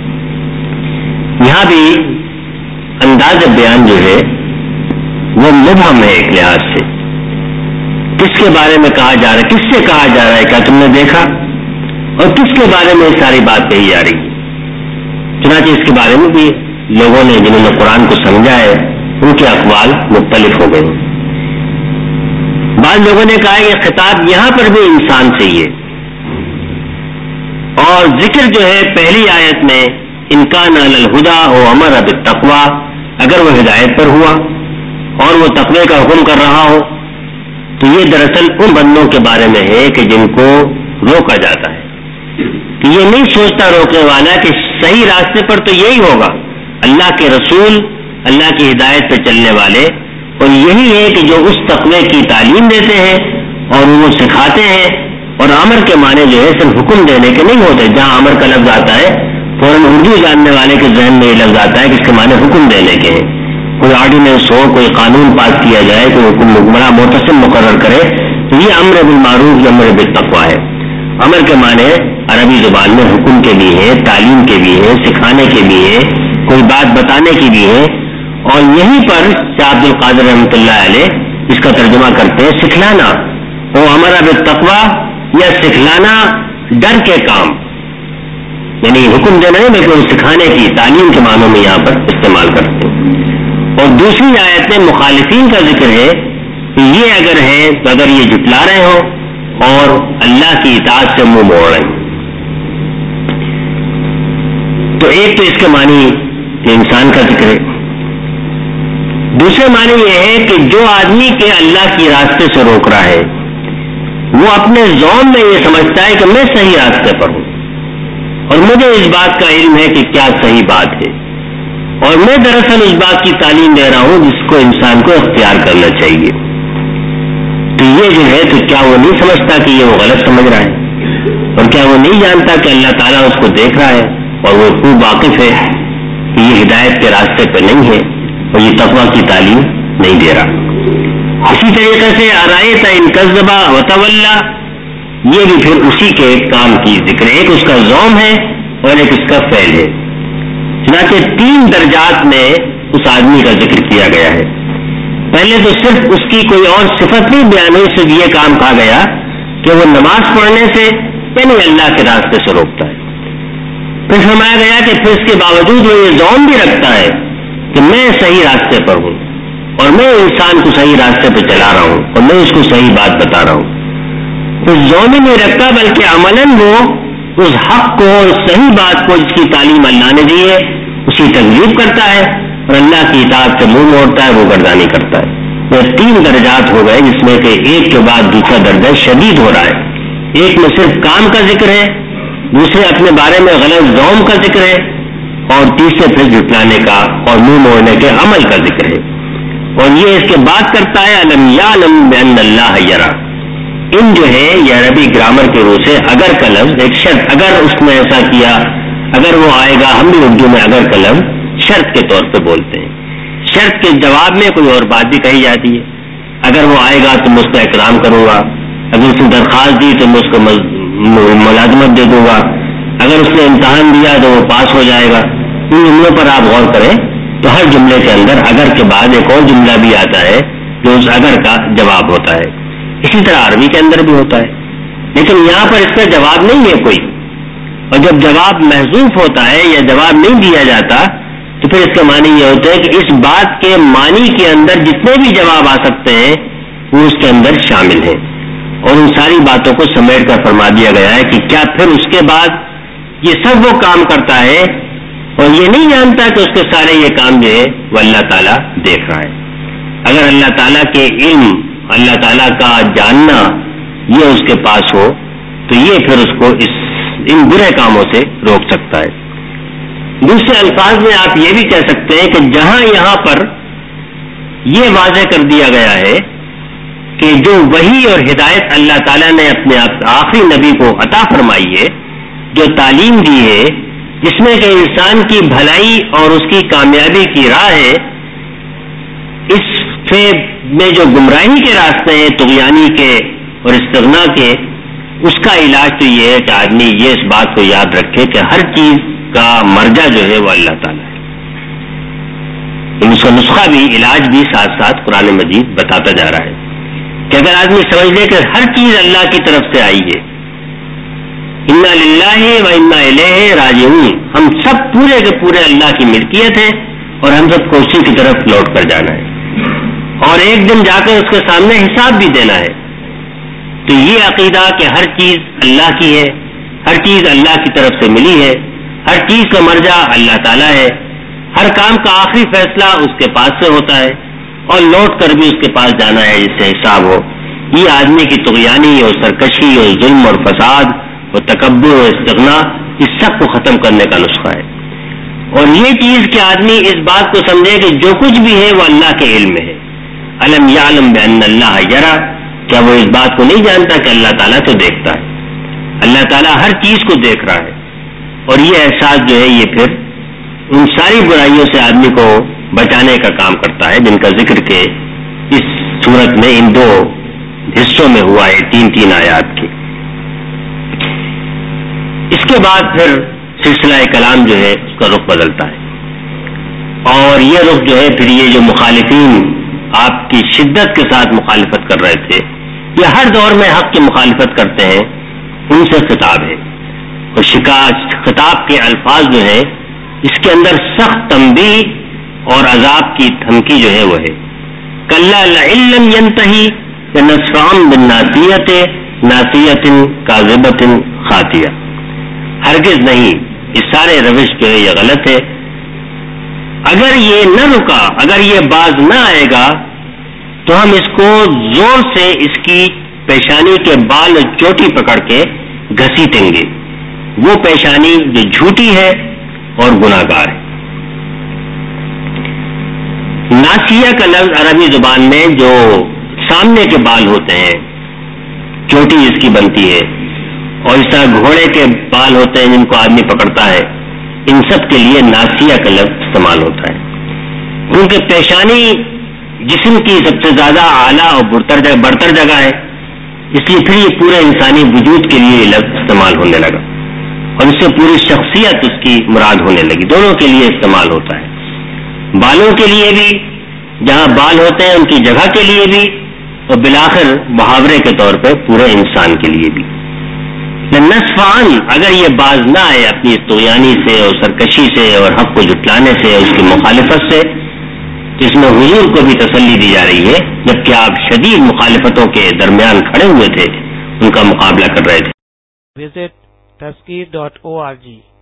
یہاں بھی انداز بیان جو ہے وہ مبہم ہے ایک لحاظ سے. کس کے بارے میں کہا جا رہا ہے؟ کس سے کہا جا رہا ہے؟ کیا تم نے دیکھا؟ اور کس کے بارے میں یہ ساری بات کہی جا رہی ہے؟ چنانچہ اس کے بارے میں بھی لوگوں نے جنہوں نے قرآن کو سمجھا ہے ان کے اقوال مختلف ہو گئے. بعض لوگوں نے کہا کہ خطاب یہاں پر بھی انسان سے ہی ہے، اور ذکر جو ہے پہلی آیت میں ان کان علی الہدی و امر بالتقوی، اگر وہ ہدایت پر ہوا اور وہ تقوی کا حکم کر رہا ہو تو یہ دراصل ان بندوں کے بارے میں ہے کہ جن کو روکا جاتا ہے. کہ یہ نہیں سوچتا روکنے والا کہ صحیح راستے پر تو یہی ہوگا، اللہ کے رسول اللہ کی ہدایت پہ چلنے والے، اور یہی ہے کہ جو اس تقوی کی تعلیم دیتے ہیں اور وہ سکھاتے ہیں. اور امر کے معنی جو ہے صرف حکم دینے کے نہیں ہوتے. جہاں امر کا لفظ آتا ہے فوراً اردو جاننے والے کے ذہن میں یہ لفظ آتا ہے کہ اس کے معنی حکم دینے کے ہیں. کوئی آرڈیننس ہو، کوئی قانون پاس کیا جائے، کوئی حکم بڑا محتسم مقرر کرے تو یہ امر بالمعروف یا امر بالتقوی ہے. امر کے معنی عربی زبان میں حکم کے بھی ہیں، تعلیم کے بھی ہیں، سکھانے کے بھی ہیں، کوئی بات بتانے کی بھی ہے. اور یہیں پر شاہ عبد القادر رحمۃ اللہ علیہ اس کا ترجمہ کرتے ہیں سکھلانا. وہ امر بالتقوی یا سکھلانا ڈر کے کام، یعنی حکم دینا نہیں بلکہ سکھانے کی تعلیم کے معنوں میں یہاں پر استعمال کرتے ہیں. اور دوسری آیت میں مخالفین کا ذکر ہے کہ یہ اگر ہے تو اگر یہ جھٹلا رہے ہوں اور اللہ کی اطاعت سے منہ موڑ رہے ہیں. تو ایک تو اس کے معنی کہ انسان کا ذکر ہے. دوسرے معنی یہ ہے کہ جو آدمی کے اللہ کی راستے سے روک رہا ہے وہ اپنے ذوق میں یہ سمجھتا ہے کہ میں صحیح راستے پر ہوں اور مجھے اس بات کا علم ہے کہ کیا صحیح بات ہے، اور میں دراصل اس بات کی تعلیم دے رہا ہوں جس کو انسان کو اختیار کرنا چاہیے. تو یہ جو ہے تو کیا وہ نہیں سمجھتا کہ یہ وہ غلط سمجھ رہا ہے؟ اور کیا وہ نہیں جانتا کہ اللہ تعالیٰ اس کو دیکھ رہا ہے اور وہ خوب واقف ہے کہ یہ ہدایت کے راستے پہ نہیں ہے اور یہ تقویٰ کی تعلیم نہیں دے رہا؟ اسی طریقے سے ارائیت ان کذب وتولی، یہ بھی پھر اسی کے کام کی ذکر ہے. ایک اس کا ذوم ہے اور ایک اس کا فعل ہے. چنانچہ 3 درجات میں اس آدمی کا ذکر کیا گیا ہے. پہلے تو صرف اس کی کوئی اور صفت نہیں بیان ہوئی، صرف یہ کام کہا گیا کہ وہ نماز پڑھنے سے یعنی اللہ کے راستے سے روکتا ہے. پھر فرمایا گیا کہ پھر اس کے باوجود وہ یہ ذوم بھی رکھتا ہے کہ میں صحیح راستے پر ہوں اور میں انسان کو صحیح راستے پہ چلا رہا ہوں اور میں اس کو صحیح بات بتا رہا ہوں. تو ذوم نہیں رکھتا بلکہ عملاً وہ اس حق کو اور صحیح بات کو جس کی تعلیم اللہ نے دی ہے اسی تکذیب کرتا ہے اور اللہ کی اطاعت سے منہ موڑتا ہے، وہ گردانی کرتا ہے. یہ 3 درجات ہو گئے جس میں کہ ایک کے بعد دوسرا درجہ شدید ہو رہا ہے. ایک میں صرف کام کا ذکر ہے، دوسرے اپنے بارے میں غلط ذوم کا ذکر ہے، اور تیسرے پھر جھٹلانے کا اور منہ موڑنے کے عمل کا ذکر ہے. اور یہ اس کے بات کرتا ہے الم یعلم بان اللہ یرا. ان جو ہے یہ عربی گرامر کے روح سے اگر کا لفظ ایک شرط، اگر اس نے ایسا کیا، اگر وہ آئے گا، ہم بھی اردو میں اگر کا لفظ شرط کے طور پہ بولتے ہیں. شرط کے جواب میں کوئی اور بات بھی کہی جاتی ہے. اگر وہ آئے گا تو میں اس کا اکرام کروں گا، اگر اس نے درخواست دی تو میں اس کو ملازمت دے دوں گا، اگر اس نے امتحان دیا تو وہ پاس ہو جائے گا. ان جملوں پر آپ غور کریں تو ہر جملے کے اندر اگر کے بعد ایک اور جملہ بھی آتا ہے جو اس اگر کا جواب ہوتا ہے. اسی طرح عربی کے اندر بھی ہوتا ہے، لیکن یہاں پر اس کا جواب نہیں ہے کوئی. اور جب جواب محذوف ہوتا ہے یا جواب نہیں دیا جاتا تو پھر اس کا معنی یہ ہوتا ہے کہ اس بات کے معنی کے اندر جتنے بھی جواب آ سکتے ہیں وہ اس کے اندر شامل ہیں، اور ان ساری باتوں کو سمیٹ کر فرما دیا گیا ہے کہ کیا پھر اس کے بعد یہ سب وہ کام کرتا ہے اور یہ نہیں جانتا کہ اس کے سارے یہ کام جو ہے وہ اللہ تعالیٰ دیکھ رہا ہے. اگر اللہ تعالیٰ کے علم، اللہ تعالیٰ کا جاننا یہ اس کے پاس ہو تو یہ پھر اس کو ان برے کاموں سے روک سکتا ہے. دوسرے الفاظ میں آپ یہ بھی کہہ سکتے ہیں کہ جہاں یہاں پر یہ واضح کر دیا گیا ہے کہ جو وحی اور ہدایت اللہ تعالیٰ نے اپنے آخری نبی کو عطا فرمائی ہے، جو تعلیم دی ہے جس میں کہ انسان کی بھلائی اور اس کی کامیابی کی راہ ہے، اس میں جو گمراہی کے راستے ہیں، طغیانی کے اور استغنا کے، اس کا علاج تو یہ ہے کہ آدمی یہ اس بات کو یاد رکھے کہ ہر چیز کا مرجع جو ہے وہ اللہ تعالیٰ ہے. اس کا نسخہ بھی، علاج بھی ساتھ ساتھ قرآن مجید بتاتا جا رہا ہے کہ اگر آدمی سمجھ لے کہ ہر چیز اللہ کی طرف سے آئی ہے، انا للہ و انا الیہ راجعون، ہم سب پورے کے پورے اللہ کی ملکیت ہے اور ہم سب کو اسی کی طرف لوٹ کر جانا ہے اور ایک دن جا کر اس کے سامنے حساب بھی دینا ہے. تو یہ عقیدہ کہ ہر چیز اللہ کی ہے، ہر چیز اللہ کی طرف سے ملی ہے، ہر چیز کا مرجع اللہ تعالیٰ ہے، ہر کام کا آخری فیصلہ اس کے پاس سے ہوتا ہے اور لوٹ کر بھی اس کے پاس جانا ہے جس سے حساب ہو. یہ آدمی کی طغیانی اور سرکشی اور ظلم اور فساد اور تکبر اور استغنا، اس سب کو ختم کرنے کا نسخہ ہے. اور یہ چیز کہ آدمی اس بات کو سمجھے کہ جو کچھ بھی ہے وہ اللہ کے علم میں ہے. الم یعلم بان اللہ یرا، کیا وہ اس بات کو نہیں جانتا کہ اللہ تعالیٰ تو دیکھتا ہے، اللہ تعالیٰ ہر چیز کو دیکھ رہا ہے. اور یہ احساس جو ہے یہ پھر ان ساری برائیوں سے آدمی کو بچانے کا کام کرتا ہے جن کا ذکر کہ اس صورت میں ان دو حصوں میں ہوا ہے، 3 آیات کے. اس کے بعد پھر سلسلہ کلام جو ہے اس کا رخ بدلتا ہے اور یہ رخ جو ہے پھر یہ جو مخالفین آپ کی شدت کے ساتھ مخالفت کر رہے تھے، یہ ہر دور میں حق کی مخالفت کرتے ہیں، ان سے خطاب ہے. اور خطاب کے الفاظ جو ہے اس کے اندر سخت تنبیہ اور عذاب کی دھمکی جو ہے وہ ہے. کلا لئن لم ینتہی لنصفعا بالناصیۃ ناصیۃ کاذبۃ خاطیہ، ہرگز نہیں، یہ سارے روش جو ہے یہ غلط ہے. اگر یہ نہ رکا، اگر یہ باز نہ آئے گا تو ہم اس کو زور سے اس کی پیشانی کے بال اور چوٹی پکڑ کے گھسیٹیں گے، وہ پیشانی جو جھوٹی ہے اور گناہ گار ہے. ناسیہ کا لفظ عربی زبان میں جو سامنے کے بال ہوتے ہیں، چوٹی جس کی بنتی ہے، اور اس طرح گھوڑے کے بال ہوتے ہیں جن کو آدمی پکڑتا ہے، ان سب کے لیے ناسیہ کا لفظ استعمال ہوتا ہے. کیونکہ پیشانی جسم کی سب سے زیادہ اعلیٰ اور برتر جگہ ہے، اس لیے پھر یہ پورے انسانی وجود کے لیے یہ لفظ استعمال ہونے لگا اور اس سے پوری شخصیت اس کی مراد ہونے لگی. دونوں کے لیے استعمال ہوتا ہے، بالوں کے لیے بھی جہاں بال ہوتے ہیں ان کی جگہ کے لیے بھی، اور بالآخر محاورے کے طور پہ پورے انسان کے لیے بھی. نصفان، اگر یہ باز نہ آئے اپنی طغیانی سے اور سرکشی سے اور حق کو جھٹلانے سے اور اس کی مخالفت سے، اس میں حضور کو بھی تسلی دی جا رہی ہے جبکہ آپ شدید مخالفتوں کے درمیان کھڑے ہوئے تھے، ان کا مقابلہ کر رہے تھے. visit tazkir.org